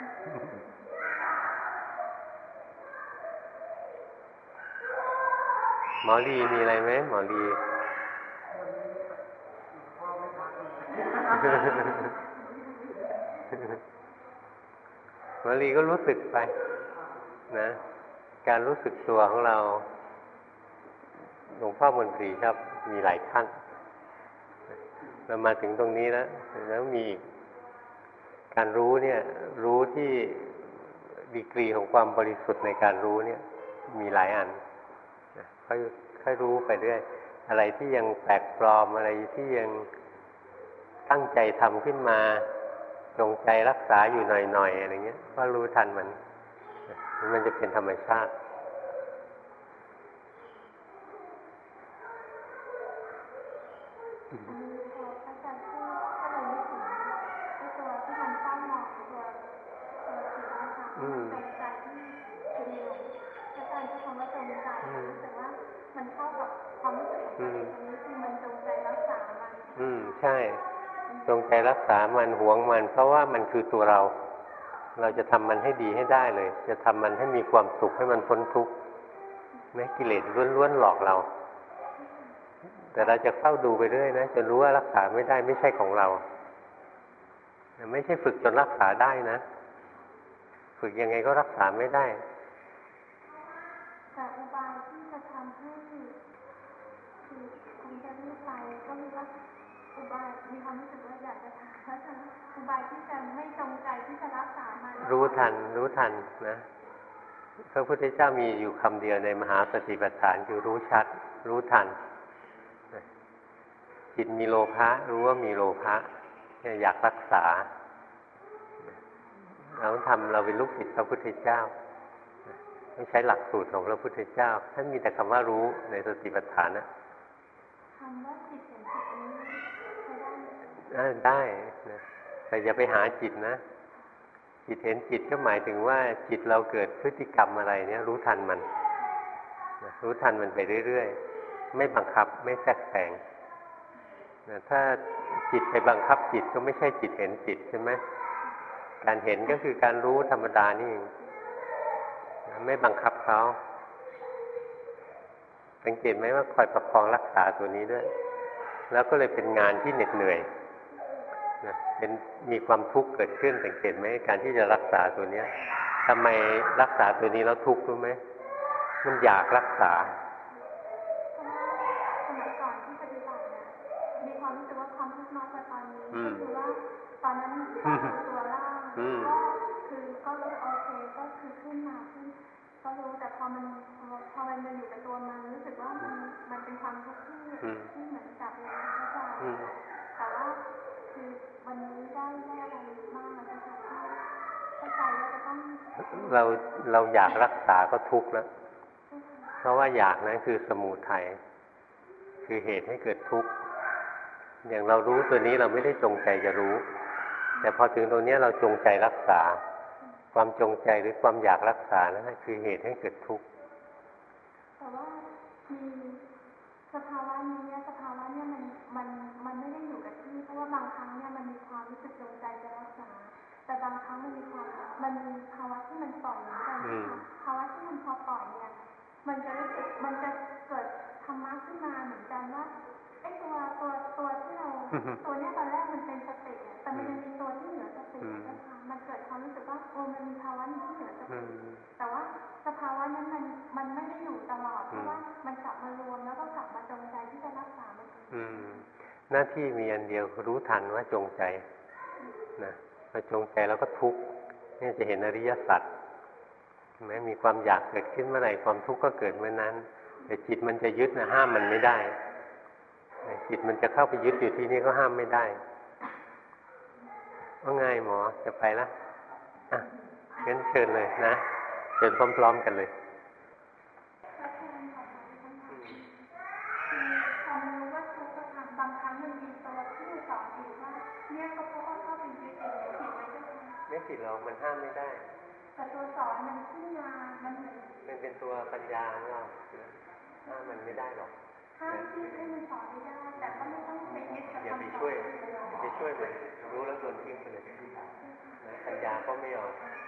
หมอลีมีอะไรไหมหมอลีหมอลีก็รู้สึกไปนะการรู้สึกตัวของเราหลวงพ่อมนตรีครับมีหลายขั้นเรามาถึงตรงนี้แล้วมีการรู้เนี่ยรู้ที่ดีกรีของความบริสุทธิ์ในการรู้เนี่ยมีหลายอันค่อยรู้ไปเรื่อยอะไรที่ยังแปลกปลอมอะไรที่ยังตั้งใจทำขึ้นมาจงใจรักษาอยู่หน่อยๆอะไรเงี้ยก็รู้ทันมันจะเป็นธรรมชาติพออาจารย์พูดก็เลยนึกถึงไอ้ตัวที่มันเศร้าหมองตัวสีนะคะจงใจที่เป็นลมอาจารย์ใช้คำว่าจงใจแต่ว่ามันเข้ากับความรู้สึกของตัวเองตรงนี้คือมันจงใจรักษามันใช่จงใจรักษามันหวงมันเพราะว่ามันคือตัวเราจะทำมันให้ดีให้ได้เลยจะทำมันให้มีความสุขให้มันพ้นทุกข์ไม่กิเลสล้วนๆหลอกเราแต่เราจะเฝ้าดูไปเรื่อยนะจนรู้ว่ารักษาไม่ได้ไม่ใช่ของเราไม่ใช่ฝึกจนรักษาได้นะฝึกยังไงก็รักษาไม่ได้แต่อุบายที่จะทำให้คือคงจะรีบไปก็มีว่าอุบายมีความรู้สึกว่าอยากจะถามว่าอุบายที่จะไม่จงใจที่จะรักษามันรู้ทันนะพระพุทธเจ้ามีอยู่คำเดียวในมหาสติปัฏฐานคือรู้ชัดรู้ทันจิตมีโลภะรู้ว่ามีโลภะอยากรักษาเราเป็นลูกศิษย์พระพุทธเจ้าไม่ใช้หลักสูตรของพระพุทธเจ้าท่านมีแต่คำว่ารู้ในสติปัฏฐานนะคำว่าจิตเห็นจิตนี้ได้นะแต่อย่าไปหาจิตนะจิตเห็นจิตก็หมายถึงว่าจิตเราเกิดพฤติกรรมอะไรเนี่ยรู้ทันมันไปเรื่อยๆไม่บังคับไม่แทรกแซงถ้าจิตไปบังคับจิตก็ไม่ใช่จิตเห็นจิตใช่ไหมการเห็นก็คือการรู้ธรรมดานี่เองไม่บังคับเขาสังเกตไหมว่าคอยประคองรักษาตัวนี้ด้วยแล้วก็เลยเป็นงานที่เหน็ดเหนื่อยนะเป็นมีความทุกข์เกิดขึ้นสังเกตไหมการที่จะรักษาตัวเนี้ยทำไมรักษาตัวนี้แล้วทุกข์รู้ไหมมันอยากรักษาสมัยก่อนที่ปฏิบัติเนี่ยมีความรู้สึกว่าความทุกข์น้อยกว่าตอนนี้ก็คือว่าตอนนั้นก็รู้ตัวล่างก็คือก็รู้โอเคก็คือขึ้นมาขึ้นก็รู้แต่พอมันอยู่กับตัวมันรู้สึกว่ามันเป็นความทุกข์ที่เหมือนกับเลยเข้าใจแต่ว่าคือวันนี้ได้อะไรมากเลยนะคะเข้าใจว่าจะต้องเราอยากรักษาก็ทุกข์แล้วเพราะว่าอยากนั้นคือสมุทัยคือเหตุให้เกิดทุกข์อย่างเรารู้ตัวนี้เราไม่ได้จงใจจะรู้แต่พอถึงตรงนี้เราจงใจรักษาความจงใจหรือความอยากรักษานั่นคือเหตุให้เกิดทุกข์แต่ว่ามีสภาวะเนี่ยมันไม่ได้อยู่กับที่เพราะว่าบางครั้งเนี่ยมันมีความรู้สึกจงใจจะรักษาแต่บางครั้งมันมีภาวะที่มันปล่อยเหมือนกันนะคะภาวะที่มันพอปล่อยเนี่ยมันจะรู้สึกมันจะเกิดธรรมะขึ้นมาเหมือนกันว่าไอ้ตัวที่เราตัวเนี้ยตอนแรกมันเป็นสติแต่มันยังมีตัวที่เหนือสตินะคะมันเกิดความรู้สึกว่ามันมีภาวะที่เหนือสติแต่ว่าสภาวะนั้นมันไม่ได้อยู่ตลอดเพราะว่ามันกลับมารวมแล้วก็กลับมาจงใจที่จะรักษามันหน้าที่มีอันเดียวรู้ทันว่าจงใจนะพอจงใจแล้วก็ทุกข์นี่จะเห็นอริยสัจแม้มีความอยากเกิดขึ้นเมื่อไหร่ความทุกข์ก็เกิดเมื่อนั้นแต่จิตมันจะยึดนะห้ามมันไม่ได้จิตมันจะเข้าไปยึดอยู่ที่นี่ก็ห้ามไม่ได้ว่าไงหมอจะไปละงั้นเชิญเลยนะเชิญพร้อมๆกันเลยความรู้ว่าทุกข์ทำบางครั้งมันมีตัวที่สอนอีกว่าเนี่ยก็เพราะว่าเข้าไปยึดเองผิดไหมเจ้าค่ะไม่ผิดหรอกมันห้ามไม่ได้แต่ตัวสอนมันขึ้นมามันเป็นตัวปัญญาของเราห้ามมันไม่ได้หรอกห้ามที่ให้มันสอนไม่ได้แต่ก็ไม่ต้องไปยึดกับอย่าไปช่วยมันรู้แล้วโดนทิ้งไปเลยปัญญาก็ไม่เอา